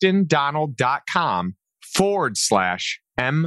justindonald.com forward slash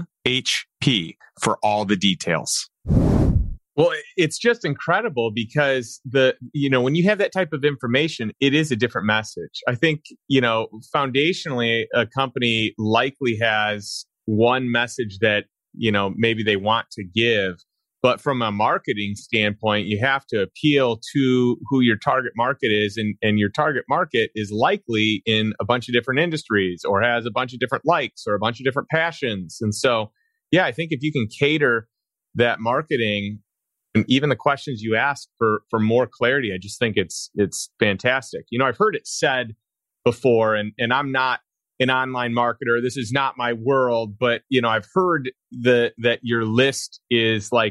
MHP for all the details. Well, it's just incredible because the, you know, when you have that type of information, it is a different message. I think, you know, foundationally, a company likely has one message that, you know, maybe they want to give. But from a marketing standpoint, you have to appeal to who your target market is. And, and your target market is likely in a bunch of different industries or has a bunch of different likes or a bunch of different passions. And so, yeah, I think if you can cater that marketing and even the questions you ask for, for more clarity, I just think it's it's fantastic. You know, I've heard it said before, and, and I'm not an online marketer. This is not my world, but you know, I've heard the that your list is like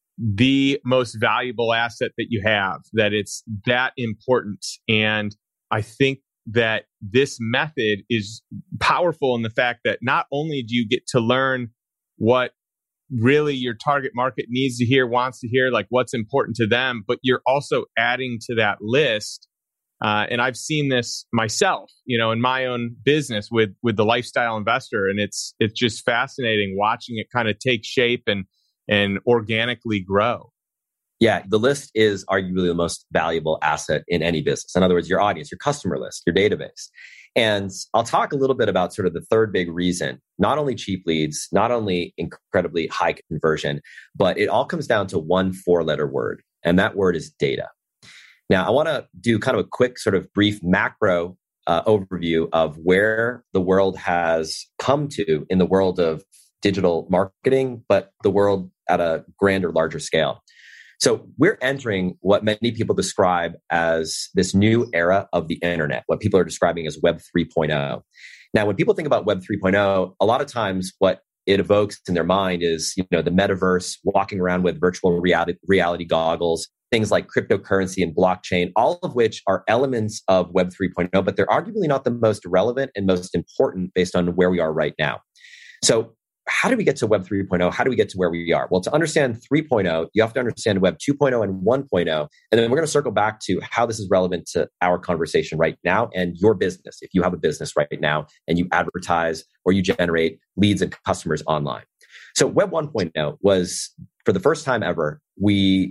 the most valuable asset that you have, that it's that important. And I think that this method is powerful in the fact that not only do you get to learn what really your target market needs to hear, wants to hear, like what's important to them, but you're also adding to that list. Uh, and I've seen this myself, you know, in my own business with with the lifestyle investor, and it's it's just fascinating watching it kind of take shape and and organically grow. Yeah, the list is arguably the most valuable asset in any business. In other words, your audience, your customer list, your database. And I'll talk a little bit about sort of the third big reason, not only cheap leads, not only incredibly high conversion, but it all comes down to one four-letter word, and that word is data. Now, I want to do kind of a quick sort of brief macro uh, overview of where the world has come to in the world of digital marketing, but the world at a grander, larger scale. So we're entering what many people describe as this new era of the internet, what people are describing as Web three point oh. Now, when people think about Web three point oh, a lot of times what it evokes in their mind is, you know, the metaverse, walking around with virtual reality, reality goggles, things like cryptocurrency and blockchain, all of which are elements of Web three point oh, but they're arguably not the most relevant and most important based on where we are right now. So how do we get to Web three point oh? How do we get to where we are? Well, to understand three point oh, you have to understand Web two point oh and one point oh. And then we're going to circle back to how this is relevant to our conversation right now and your business. If you have a business right now and you advertise or you generate leads and customers online. So Web one point oh was, for the first time ever, we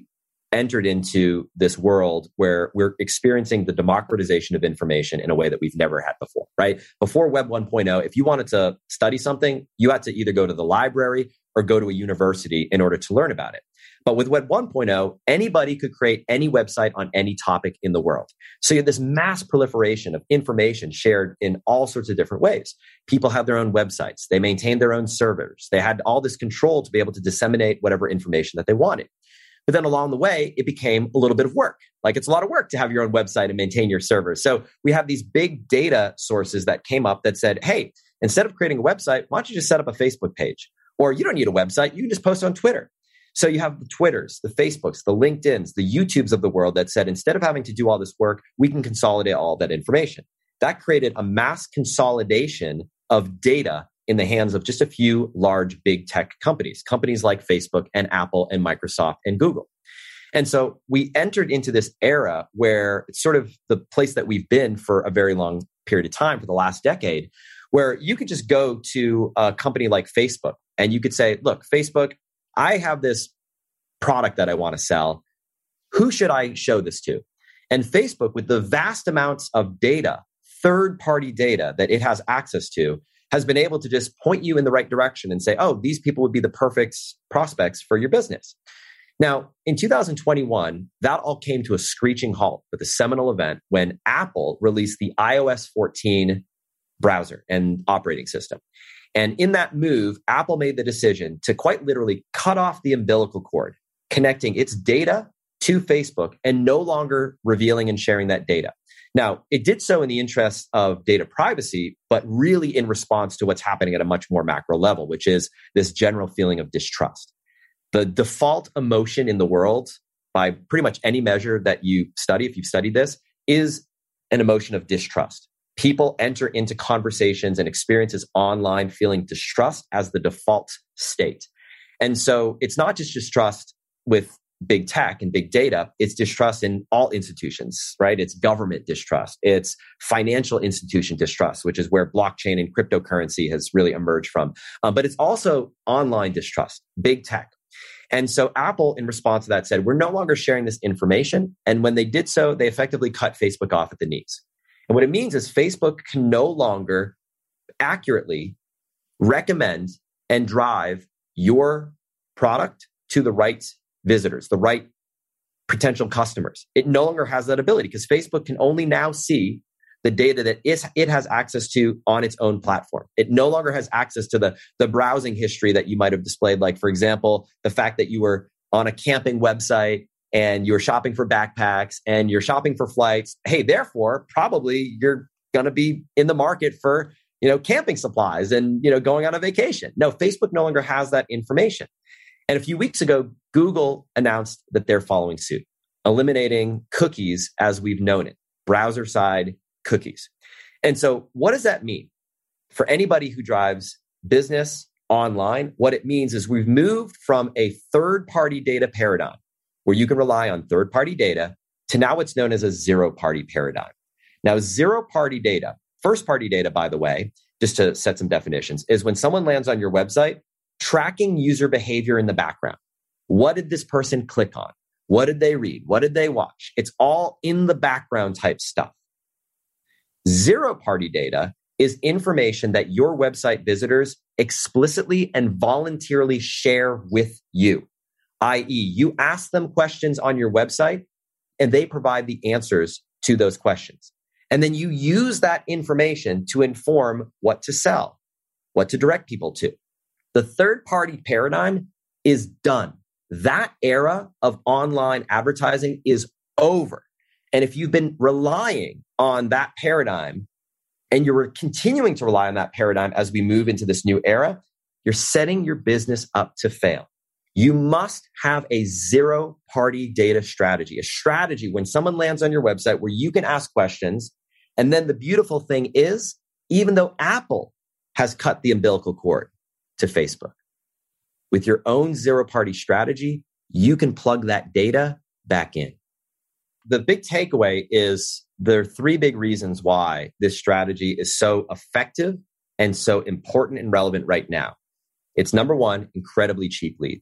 entered into this world where we're experiencing the democratization of information in a way that we've never had before, right? Before Web 1.0, if you wanted to study something, you had to either go to the library or go to a university in order to learn about it. But with Web 1.0, anybody could create any website on any topic in the world. So you have this mass proliferation of information shared in all sorts of different ways. People have their own websites. They maintained their own servers. They had all this control to be able to disseminate whatever information that they wanted. But then along the way, it became a little bit of work. Like it's a lot of work to have your own website and maintain your servers. So we have these big data sources that came up that said, hey, instead of creating a website, why don't you just set up a Facebook page? Or you don't need a website, you can just post on Twitter. So you have the Twitters, the Facebooks, the LinkedIns, the YouTubes of the world that said, instead of having to do all this work, we can consolidate all that information. That created a mass consolidation of data in the hands of just a few large big tech companies, companies like Facebook and Apple and Microsoft and Google. And so we entered into this era where it's sort of the place that we've been for a very long period of time, for the last decade, where you could just go to a company like Facebook and you could say, look, Facebook, I have this product that I want to sell. Who should I show this to? And Facebook, with the vast amounts of data, third-party data that it has access to, has been able to just point you in the right direction and say, oh, these people would be the perfect prospects for your business. Now, in two thousand twenty-one, that all came to a screeching halt with a seminal event when Apple released the i O S fourteen browser and operating system. And in that move, Apple made the decision to quite literally cut off the umbilical cord, connecting its data to Facebook and no longer revealing and sharing that data. Now, it did so in the interest of data privacy, but really in response to what's happening at a much more macro level, which is this general feeling of distrust. The default emotion in the world, by pretty much any measure that you study, if you've studied this, is an emotion of distrust. People enter into conversations and experiences online feeling distrust as the default state. And so it's not just distrust with big tech and big data, it's distrust in all institutions, right? It's government distrust. It's financial institution distrust, which is where blockchain and cryptocurrency has really emerged from. Um, but it's also online distrust, big tech. And so Apple, in response to that, said, we're no longer sharing this information. And when they did so, they effectively cut Facebook off at the knees. And what it means is Facebook can no longer accurately recommend and drive your product to the right visitors, the right potential customers. It no longer has that ability because Facebook can only now see the data that it has access to on its own platform. It no longer has access to the, the browsing history that you might have displayed. Like, for example, the fact that you were on a camping website and you're shopping for backpacks and you're shopping for flights. Hey, therefore, probably you're going to be in the market for, you know, camping supplies and, you know, going on a vacation. No, Facebook no longer has that information. And a few weeks ago, Google announced that they're following suit, eliminating cookies as we've known it, browser side cookies. And so what does that mean? For anybody who drives business online, what it means is we've moved from a third-party data paradigm where you can rely on third-party data to now what's known as a zero-party paradigm. Now, zero-party data, first-party data, by the way, just to set some definitions, is when someone lands on your website, tracking user behavior in the background. What did this person click on? What did they read? What did they watch? It's all in the background type stuff. Zero-party data is information that your website visitors explicitly and voluntarily share with you, that is, you ask them questions on your website and they provide the answers to those questions. And then you use that information to inform what to sell, what to direct people to. The third-party paradigm is done. That era of online advertising is over. And if you've been relying on that paradigm and you're continuing to rely on that paradigm as we move into this new era, you're setting your business up to fail. You must have a zero-party data strategy, a strategy when someone lands on your website where you can ask questions. And then the beautiful thing is, even though Apple has cut the umbilical cord to Facebook, with your own zero-party strategy, you can plug that data back in. The big takeaway is there are three big reasons why this strategy is so effective and so important and relevant right now. It's number one, incredibly cheap leads.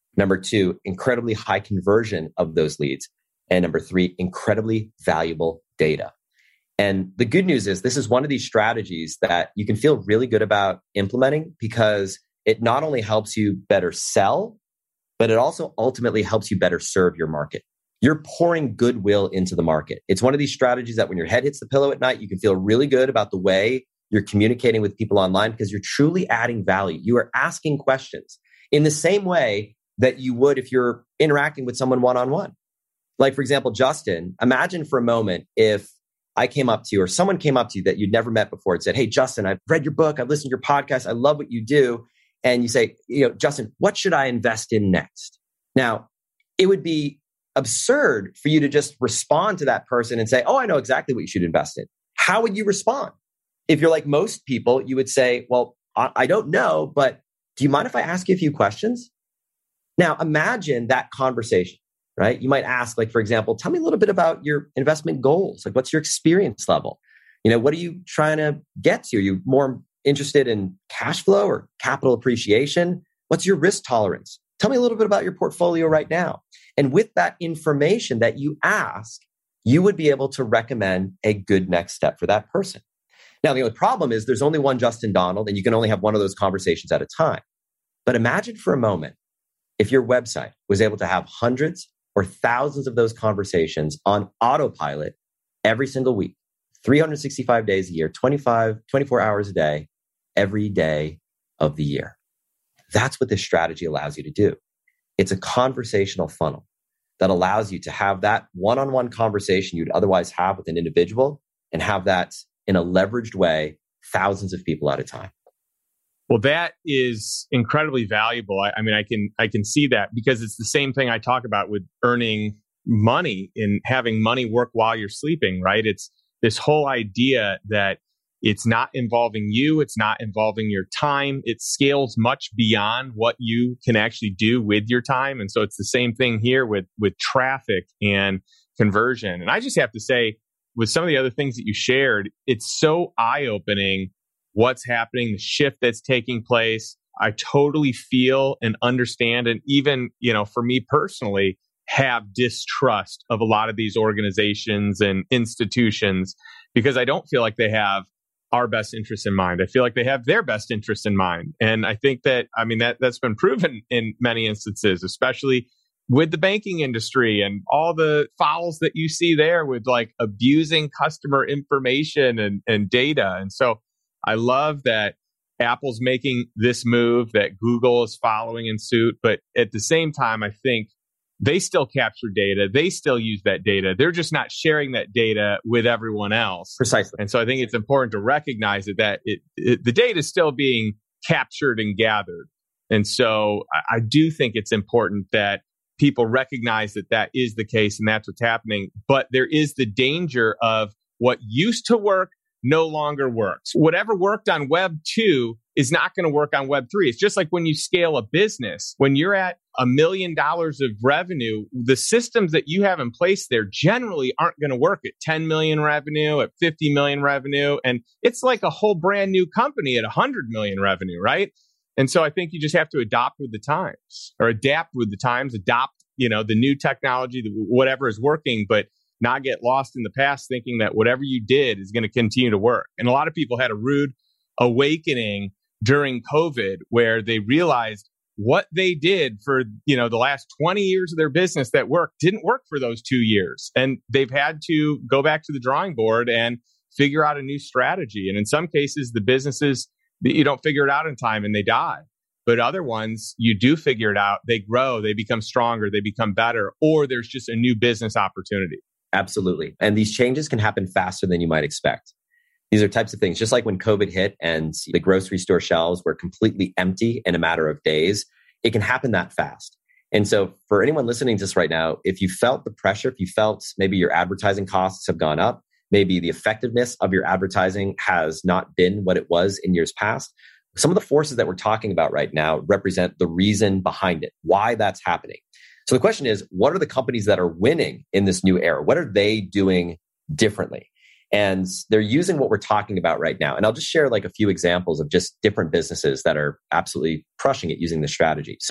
Number two, incredibly high conversion of those leads. And number three, incredibly valuable data. And the good news is this is one of these strategies that you can feel really good about implementing because it not only helps you better sell, but it also ultimately helps you better serve your market. You're pouring goodwill into the market. It's one of these strategies that when your head hits the pillow at night, you can feel really good about the way you're communicating with people online because you're truly adding value. You are asking questions in the same way that you would if you're interacting with someone one-on-one. Like, for example, Justin, imagine for a moment if I came up to you or someone came up to you that you'd never met before and said, hey, Justin, I've read your book. I've listened to your podcast. I love what you do. And you say, you know, Justin, what should I invest in next? Now, it would be absurd for you to just respond to that person and say, oh, I know exactly what you should invest in. How would you respond? If you're like most people, you would say, well, I, I don't know, but do you mind if I ask you a few questions? Now, imagine that conversation, right? You might ask, like, for example, tell me a little bit about your investment goals. Like, what's your experience level? You know, what are you trying to get to? Are you more interested in cash flow or capital appreciation? What's your risk tolerance? Tell me a little bit about your portfolio right now. And with that information that you ask, you would be able to recommend a good next step for that person. Now, the only problem is there's only one Justin Donald, and you can only have one of those conversations at a time. But imagine for a moment if your website was able to have hundreds or thousands of those conversations on autopilot every single week, three hundred sixty-five days a year, twenty-five, twenty-four hours a day, every day of the year. That's what this strategy allows you to do. It's a conversational funnel that allows you to have that one-on-one conversation you'd otherwise have with an individual and have that in a leveraged way, thousands of people at a time. Well, that is incredibly valuable. I, I mean, I can I can see that because it's the same thing I talk about with earning money and having money work while you're sleeping, right? It's this whole idea that it's not involving you, it's not involving your time. It scales much beyond what you can actually do with your time. And so it's the same thing here with with traffic and conversion. And I just have to say, with some of the other things that you shared, it's so eye-opening what's happening, the shift that's taking place. I totally feel and understand, and even, you know, for me personally, have distrust of a lot of these organizations and institutions because I don't feel like they have our best interests in mind. I feel like they have their best interests in mind. And I think that, I mean, that, that's been proven in many instances, especially with the banking industry and all the fouls that you see there with like abusing customer information and, and data. And so I love that Apple's making this move, that Google is following in suit. But at the same time, I think they still capture data. They still use that data. They're just not sharing that data with everyone else. Precisely. And so I think it's important to recognize that, that it, it, the data is still being captured and gathered. And so I, I do think it's important that people recognize that that is the case and that's what's happening. But there is the danger of what used to work no longer works. Whatever worked on Web two is not going to work on Web three. It's just like when you scale a business. When you're at a million dollars of revenue, the systems that you have in place there generally aren't going to work at ten million revenue, at fifty million revenue. And it's like a whole brand new company at one hundred million revenue, right? And so I think you just have to adopt with the times or adapt with the times, adopt, you know, the new technology, whatever is working, but not get lost in the past thinking that whatever you did is going to continue to work. And a lot of people had a rude awakening during COVID where they realized what they did for, you know, the last twenty years of their business that worked didn't work for those two years. And they've had to go back to the drawing board and figure out a new strategy. And in some cases, the businesses, you don't figure it out in time and they die. But other ones, you do figure it out, they grow, they become stronger, they become better, or there's just a new business opportunity. Absolutely. And these changes can happen faster than you might expect. These are types of things, just like when COVID hit and the grocery store shelves were completely empty in a matter of days, it can happen that fast. And so for anyone listening to this right now, if you felt the pressure, if you felt maybe your advertising costs have gone up, maybe the effectiveness of your advertising has not been what it was in years past, some of the forces that we're talking about right now represent the reason behind it, why that's happening. So the question is, what are the companies that are winning in this new era? What are they doing differently? And they're using what we're talking about right now. And I'll just share like a few examples of just different businesses that are absolutely crushing it using this strategy. So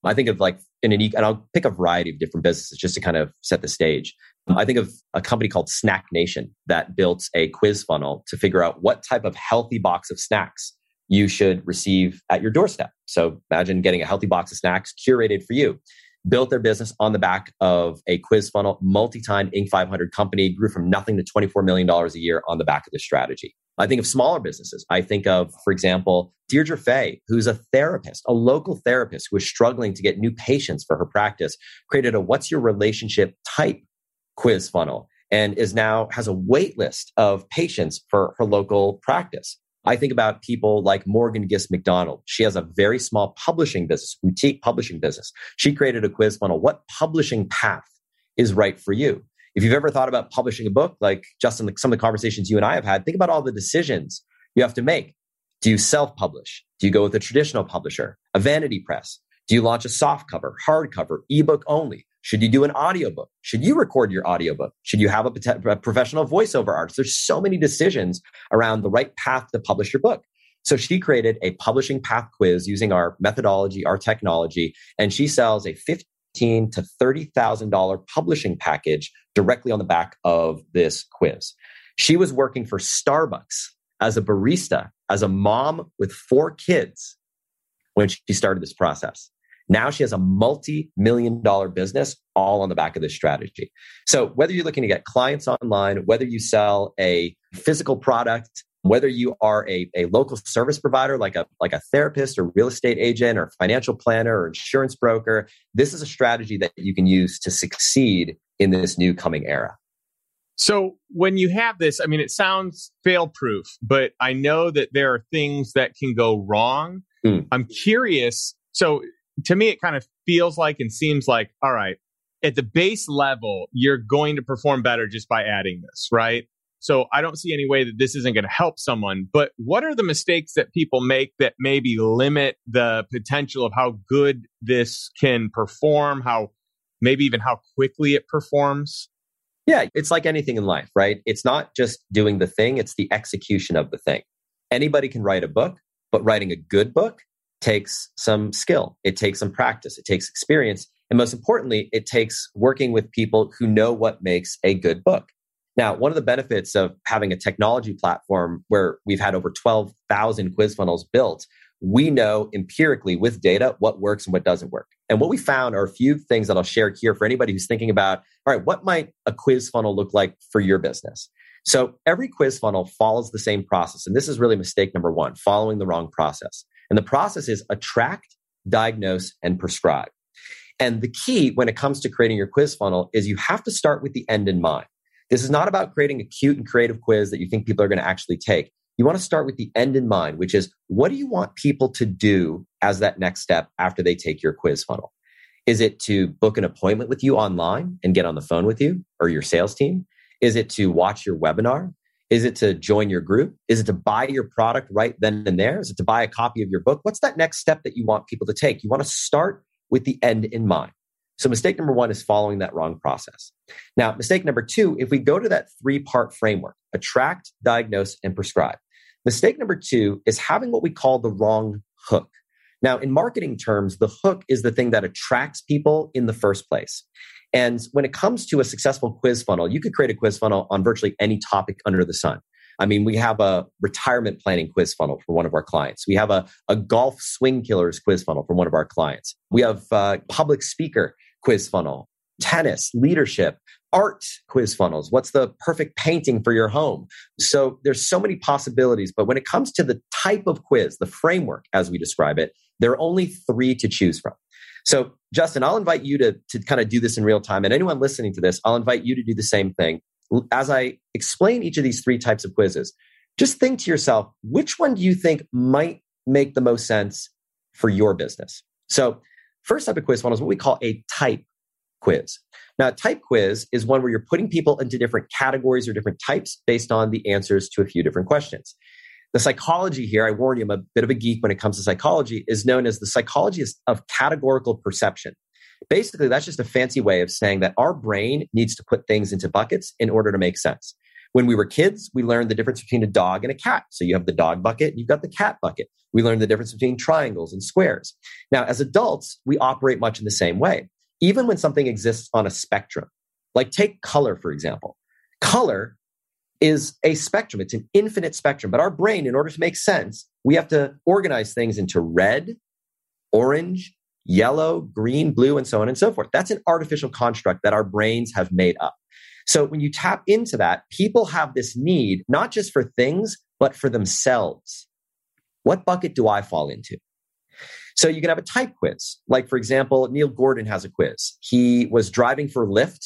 I think of like in an, e- and I'll pick a variety of different businesses just to kind of set the stage. I think of a company called Snack Nation that built a quiz funnel to figure out what type of healthy box of snacks you should receive at your doorstep. So imagine getting a healthy box of snacks curated for you. Built their business on the back of a quiz funnel, multi-time Inc five hundred company, grew from nothing to twenty-four million dollars a year on the back of this strategy. I think of smaller businesses. I think of, for example, Deirdre Fay, who's a therapist, a local therapist who is struggling to get new patients for her practice, created a what's your relationship type quiz funnel and is now has a wait list of patients for her local practice. I think about people like Morgan Gist McDonald. She has a very small publishing business, boutique publishing business. She created a quiz funnel. What publishing path is right for you? If you've ever thought about publishing a book, like Justin, some of the conversations you and I have had, think about all the decisions you have to make. Do you self-publish? Do you go with a traditional publisher, a vanity press? Do you launch a soft cover, hardcover, ebook only? Should you do an audiobook? Should you record your audiobook? Should you have a, a professional voiceover artist? There's so many decisions around the right path to publish your book. So she created a publishing path quiz using our methodology, our technology, and she sells a fifteen thousand to thirty thousand dollars publishing package directly on the back of this quiz. She was working for Starbucks as a barista, as a mom with four kids when she started this process. Now she has a multi-million dollar business all on the back of this strategy. So whether you're looking to get clients online, whether you sell a physical product, whether you are a, a local service provider like a, like a therapist or real estate agent or financial planner or insurance broker, this is a strategy that you can use to succeed in this new coming era. So when you have this, I mean, it sounds fail-proof, but I know that there are things that can go wrong. Mm. I'm curious. So to me, it kind of feels like and seems like, all right, at the base level, you're going to perform better just by adding this, right? So I don't see any way that this isn't going to help someone. But what are the mistakes that people make that maybe limit the potential of how good this can perform, how maybe even how quickly it performs? Yeah, it's like anything in life, right? It's not just doing the thing, it's the execution of the thing. Anybody can write a book, but writing a good book takes some skill. It takes some practice. It takes experience. And most importantly, it takes working with people who know what makes a good book. Now, one of the benefits of having a technology platform where we've had over twelve thousand quiz funnels built, we know empirically with data what works and what doesn't work. And what we found are a few things that I'll share here for anybody who's thinking about, all right, what might a quiz funnel look like for your business? So every quiz funnel follows the same process. And this is really mistake number one, following the wrong process. And the process is attract, diagnose, and prescribe. And the key when it comes to creating your quiz funnel is you have to start with the end in mind. This is not about creating a cute and creative quiz that you think people are going to actually take. You want to start with the end in mind, which is what do you want people to do as that next step after they take your quiz funnel? Is it to book an appointment with you online and get on the phone with you or your sales team? Is it to watch your webinar? Is it to join your group? Is it to buy your product right then and there? Is it to buy a copy of your book? What's that next step that you want people to take? You want to start with the end in mind. So mistake number one is following that wrong process. Now, mistake number two, if we go to that three-part framework, attract, diagnose, and prescribe. Mistake number two is having what we call the wrong hook. Now, in marketing terms, the hook is the thing that attracts people in the first place. And when it comes to a successful quiz funnel, you could create a quiz funnel on virtually any topic under the sun. I mean, we have a retirement planning quiz funnel for one of our clients. We have a, a golf swing killers quiz funnel for one of our clients. We have a public speaker quiz funnel, tennis, leadership, art quiz funnels. What's the perfect painting for your home? So there's so many possibilities. But when it comes to the type of quiz, the framework, as we describe it, there are only three to choose from. So Justin, I'll invite you to, to kind of do this in real time. And anyone listening to this, I'll invite you to do the same thing. As I explain each of these three types of quizzes, just think to yourself, which one do you think might make the most sense for your business? So first type of quiz funnel is what we call a type quiz. Now, a type quiz is one where you're putting people into different categories or different types based on the answers to a few different questions. The psychology here, I warn you, I'm a bit of a geek when it comes to psychology, is known as the psychology of categorical perception. Basically, that's just a fancy way of saying that our brain needs to put things into buckets in order to make sense. When we were kids, we learned the difference between a dog and a cat. So you have the dog bucket, and you've got the cat bucket. We learned the difference between triangles and squares. Now, as adults, we operate much in the same way. Even when something exists on a spectrum, like take color, for example. Color is a spectrum. It's an infinite spectrum. But our brain, in order to make sense, we have to organize things into red, orange, yellow, green, blue, and so on and so forth. That's an artificial construct that our brains have made up. So when you tap into that, people have this need, not just for things, but for themselves. What bucket do I fall into? So you can have a type quiz. Like, for example, Neil Gordon has a quiz. He was driving for Lyft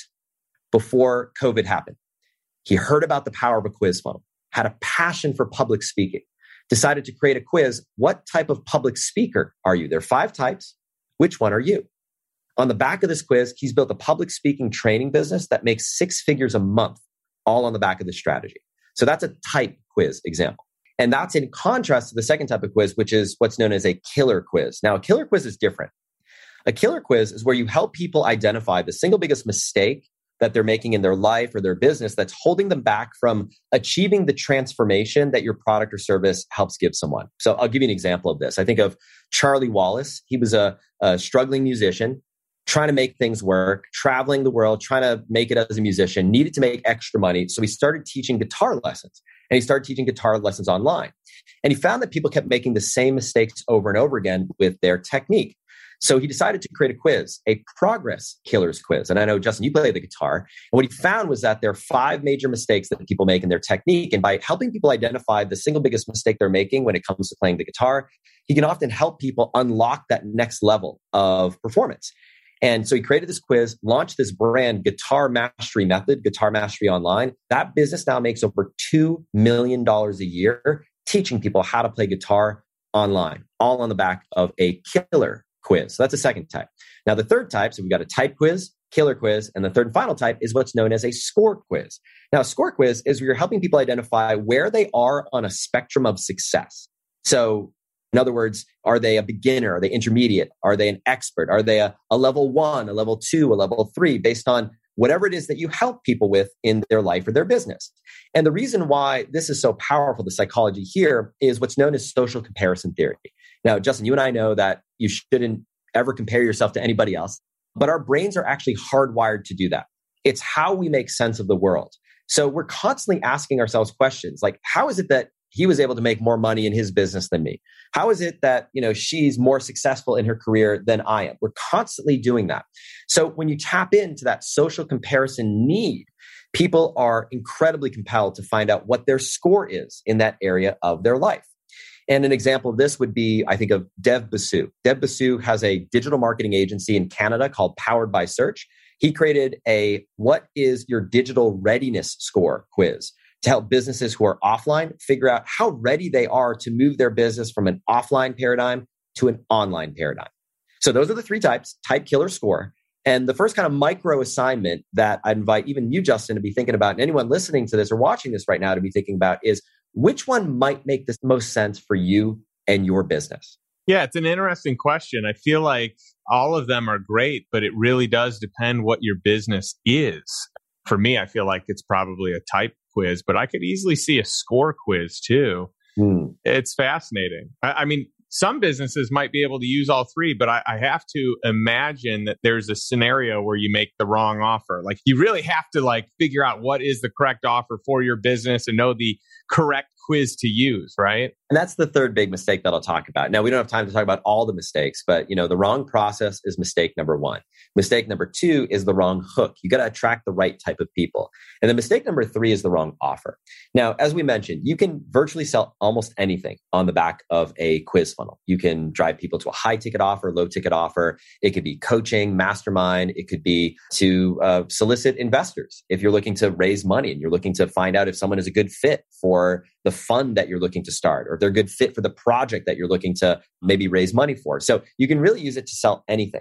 before COVID happened. He heard about the power of a quiz funnel, had a passion for public speaking, decided to create a quiz. What type of public speaker are you? There are five types. Which one are you? On the back of this quiz, he's built a public speaking training business that makes six figures a month, all on the back of this strategy. So that's a type quiz example. And that's in contrast to the second type of quiz, which is what's known as a killer quiz. Now, a killer quiz is different. A killer quiz is where you help people identify the single biggest mistake that they're making in their life or their business that's holding them back from achieving the transformation that your product or service helps give someone. So I'll give you an example of this. I think of Charlie Wallace. He was a, a struggling musician, trying to make things work, traveling the world, trying to make it as a musician, needed to make extra money. So he started teaching guitar lessons, and he started teaching guitar lessons online. And he found that people kept making the same mistakes over and over again with their technique. So he decided to create a quiz, a progress killers quiz. And I know, Justin, you play the guitar. And what he found was that there are five major mistakes that people make in their technique. And by helping people identify the single biggest mistake they're making when it comes to playing the guitar, he can often help people unlock that next level of performance. And so he created this quiz, launched this brand, Guitar Mastery Method, Guitar Mastery Online. That business now makes over two million dollars a year teaching people how to play guitar online, all on the back of a killer quiz. So that's a second type. Now, the third type, so we've got a type quiz, killer quiz, and the third and final type is what's known as a score quiz. Now, a score quiz is where you're helping people identify where they are on a spectrum of success. So, in other words, are they a beginner? Are they intermediate? Are they an expert? Are they a, a level one, a level two, a level three, based on whatever it is that you help people with in their life or their business? And the reason why this is so powerful, the psychology here, is what's known as social comparison theory. Now, Justin, you and I know that you shouldn't ever compare yourself to anybody else, but our brains are actually hardwired to do that. It's how we make sense of the world. So we're constantly asking ourselves questions like, how is it that he was able to make more money in his business than me? How is it that, you know, she's more successful in her career than I am? We're constantly doing that. So when you tap into that social comparison need, people are incredibly compelled to find out what their score is in that area of their life. And an example of this would be, I think, of Dev Basu. Dev Basu has a digital marketing agency in Canada called Powered by Search. He created a what is your digital readiness score quiz to help businesses who are offline figure out how ready they are to move their business from an offline paradigm to an online paradigm. So those are the three types: type, killer, score. And the first kind of micro assignment that I'd invite even you, Justin, to be thinking about, and anyone listening to this or watching this right now to be thinking about, is which one might make the most sense for you and your business? Yeah, it's an interesting question. I feel like all of them are great, but it really does depend what your business is. For me, I feel like it's probably a type quiz, but I could easily see a score quiz too. Mm. It's fascinating. I, I mean, some businesses might be able to use all three, but I, I have to imagine that there's a scenario where you make the wrong offer. Like you really have to like figure out what is the correct offer for your business and know the correct quiz to use, right? And that's the third big mistake that I'll talk about. Now, we don't have time to talk about all the mistakes, but you know, the wrong process is mistake number one. Mistake number two is the wrong hook. You got to attract the right type of people. And then mistake number three is the wrong offer. Now, as we mentioned, you can virtually sell almost anything on the back of a quiz funnel. You can drive people to a high ticket offer, low ticket offer. It could be coaching, mastermind. It could be to uh, solicit investors. If you're looking to raise money and you're looking to find out if someone is a good fit for the fund that you're looking to start, or if they're a good fit for the project that you're looking to maybe raise money for. So you can really use it to sell anything.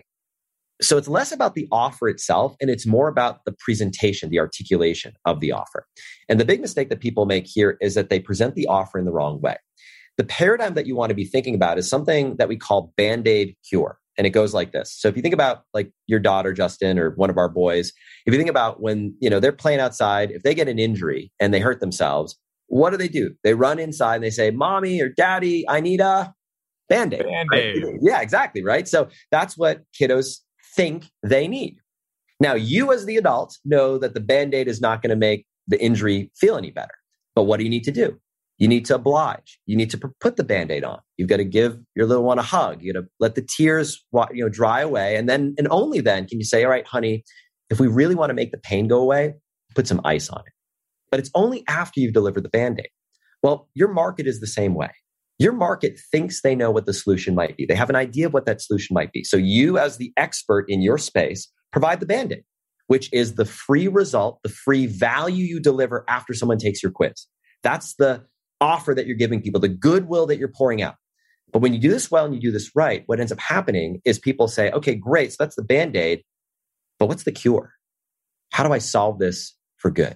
So it's less about the offer itself, and it's more about the presentation, the articulation of the offer. And the big mistake that people make here is that they present the offer in the wrong way. The paradigm that you want to be thinking about is something that we call Band-Aid cure. And it goes like this. So if you think about like your daughter, Justin, or one of our boys, if you think about when, you know, they're playing outside, if they get an injury and they hurt themselves, what do they do? They run inside and they say, Mommy or Daddy, I need a Band-Aid. Band-Aid. Right? Yeah, exactly. Right. So that's what kiddos think they need. Now, you as the adult know that the Band-Aid is not going to make the injury feel any better. But what do you need to do? You need to oblige. You need to put the Band-Aid on. You've got to give your little one a hug. You got to let the tears, you know, dry away. And then, and only then can you say, all right, honey, if we really want to make the pain go away, put some ice on it. But it's only after you've delivered the Band-Aid. Well, your market is the same way. Your market thinks they know what the solution might be. They have an idea of what that solution might be. So you, as the expert in your space, provide the Band-Aid, which is the free result, the free value you deliver after someone takes your quiz. That's the offer that you're giving people, the goodwill that you're pouring out. But when you do this well and you do this right, what ends up happening is people say, okay, great, so that's the Band-Aid, but what's the cure? How do I solve this for good?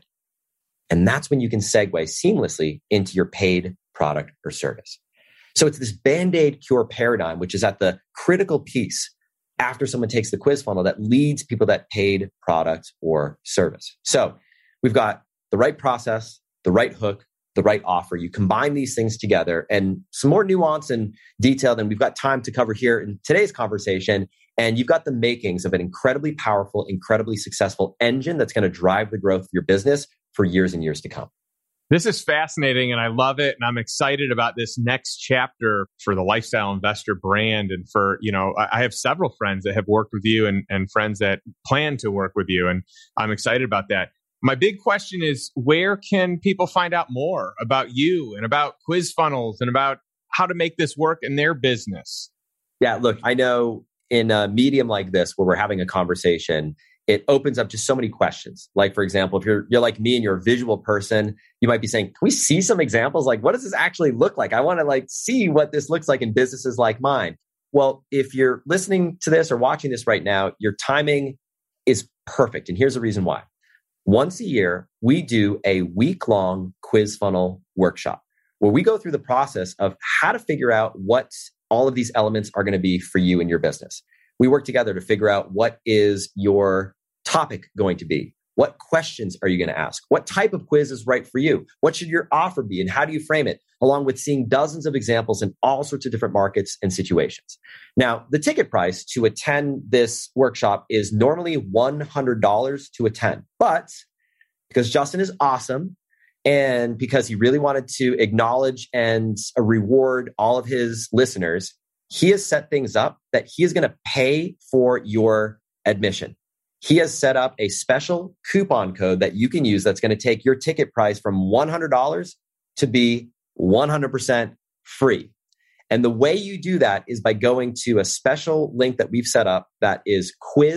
And that's when you can segue seamlessly into your paid product or service. So it's this Band-Aid cure paradigm, which is at the critical piece after someone takes the quiz funnel that leads people that paid product or service. So we've got the right process, the right hook, the right offer. You combine these things together, and some more nuance and detail than we've got time to cover here in today's conversation. And you've got the makings of an incredibly powerful, incredibly successful engine that's going to drive the growth of your business for years and years to come. This is fascinating and I love it. And I'm excited about this next chapter for the Lifestyle Investor brand. And for, you know, I have several friends that have worked with you and, and friends that plan to work with you. And I'm excited about that. My big question is, where can people find out more about you and about quiz funnels and about how to make this work in their business? Yeah, look, I know in a medium like this where we're having a conversation, it opens up just so many questions. Like, for example, if you're you're like me and you're a visual person, you might be saying, can we see some examples? Like, what does this actually look like? I want to like see what this looks like in businesses like mine. Well, if you're listening to this or watching this right now, your timing is perfect. And here's the reason why. Once a year, we do a week-long quiz funnel workshop where we go through the process of how to figure out what all of these elements are going to be for you and your business. We work together to figure out what is your topic going to be. What questions are you going to ask? What type of quiz is right for you? What should your offer be? And how do you frame it? Along with seeing dozens of examples in all sorts of different markets and situations. Now, the ticket price to attend this workshop is normally one hundred dollars to attend. But because Justin is awesome and because he really wanted to acknowledge and reward all of his listeners, he has set things up that he is going to pay for your admission. He has set up a special coupon code that you can use that's going to take your ticket price from one hundred dollars to be one hundred percent free. And the way you do that is by going to a special link that we've set up that is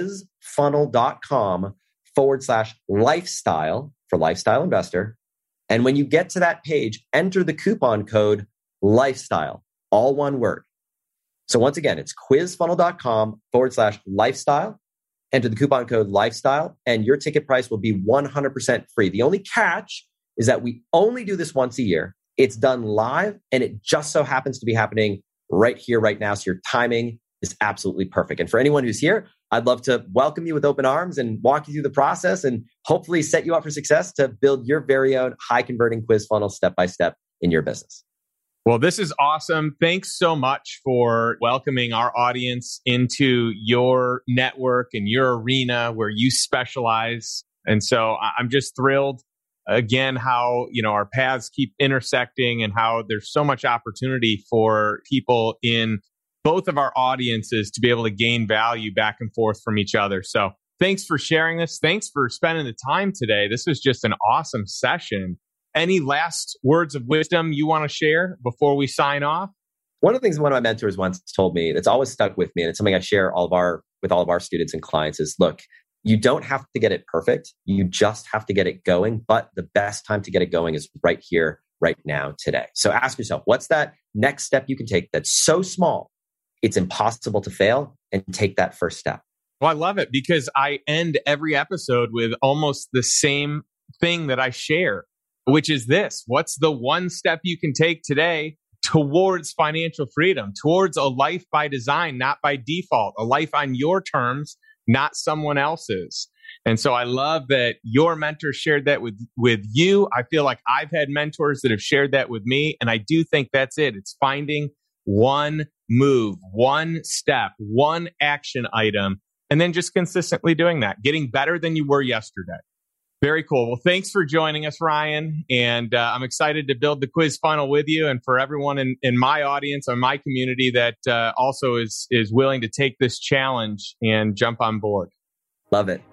quizfunnel.com forward slash lifestyle for lifestyle investor. And when you get to that page, enter the coupon code lifestyle, all one word. So once again, it's quizfunnel.com forward slash lifestyle. Enter the coupon code lifestyle and your ticket price will be one hundred percent free. The only catch is that we only do this once a year. It's done live and it just so happens to be happening right here, right now. So your timing is absolutely perfect. And for anyone who's here, I'd love to welcome you with open arms and walk you through the process and hopefully set you up for success to build your very own high converting quiz funnel step by step in your business. Well, this is awesome. Thanks so much for welcoming our audience into your network and your arena where you specialize. And so I'm just thrilled again how, you know, our paths keep intersecting and how there's so much opportunity for people in both of our audiences to be able to gain value back and forth from each other. So thanks for sharing this. Thanks for spending the time today. This was just an awesome session. Any last words of wisdom you want to share before we sign off? One of the things one of my mentors once told me that's always stuck with me, and it's something I share all of our with all of our students and clients is, look, you don't have to get it perfect. You just have to get it going. But the best time to get it going is right here, right now, today. So ask yourself, what's that next step you can take that's so small, it's impossible to fail, and take that first step. Well, I love it because I end every episode with almost the same thing that I share, which is this. What's the one step you can take today towards financial freedom, towards a life by design, not by default, a life on your terms, not someone else's. And so I love that your mentor shared that with, with you. I feel like I've had mentors that have shared that with me. And I do think that's it. It's finding one move, one step, one action item, and then just consistently doing that, getting better than you were yesterday. Very cool. Well, thanks for joining us, Ryan. And uh, I'm excited to build the quiz funnel with you, and for everyone in, in my audience or my community that uh, also is is willing to take this challenge and jump on board. Love it.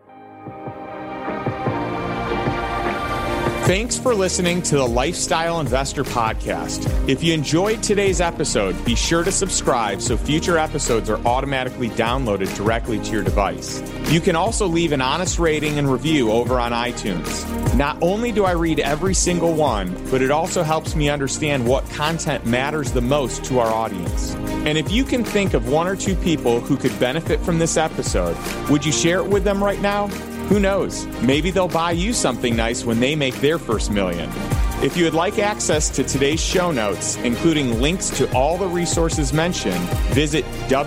Thanks for listening to the Lifestyle Investor Podcast. If you enjoyed today's episode, be sure to subscribe so future episodes are automatically downloaded directly to your device. You can also leave an honest rating and review over on iTunes. Not only do I read every single one, but it also helps me understand what content matters the most to our audience. And if you can think of one or two people who could benefit from this episode, would you share it with them right now? Who knows? Maybe they'll buy you something nice when they make their first million. If you would like access to today's show notes, including links to all the resources mentioned, visit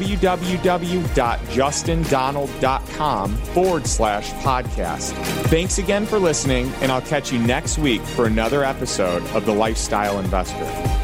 www.justindonald.com forward slash podcast. Thanks again for listening, and I'll catch you next week for another episode of The Lifestyle Investor.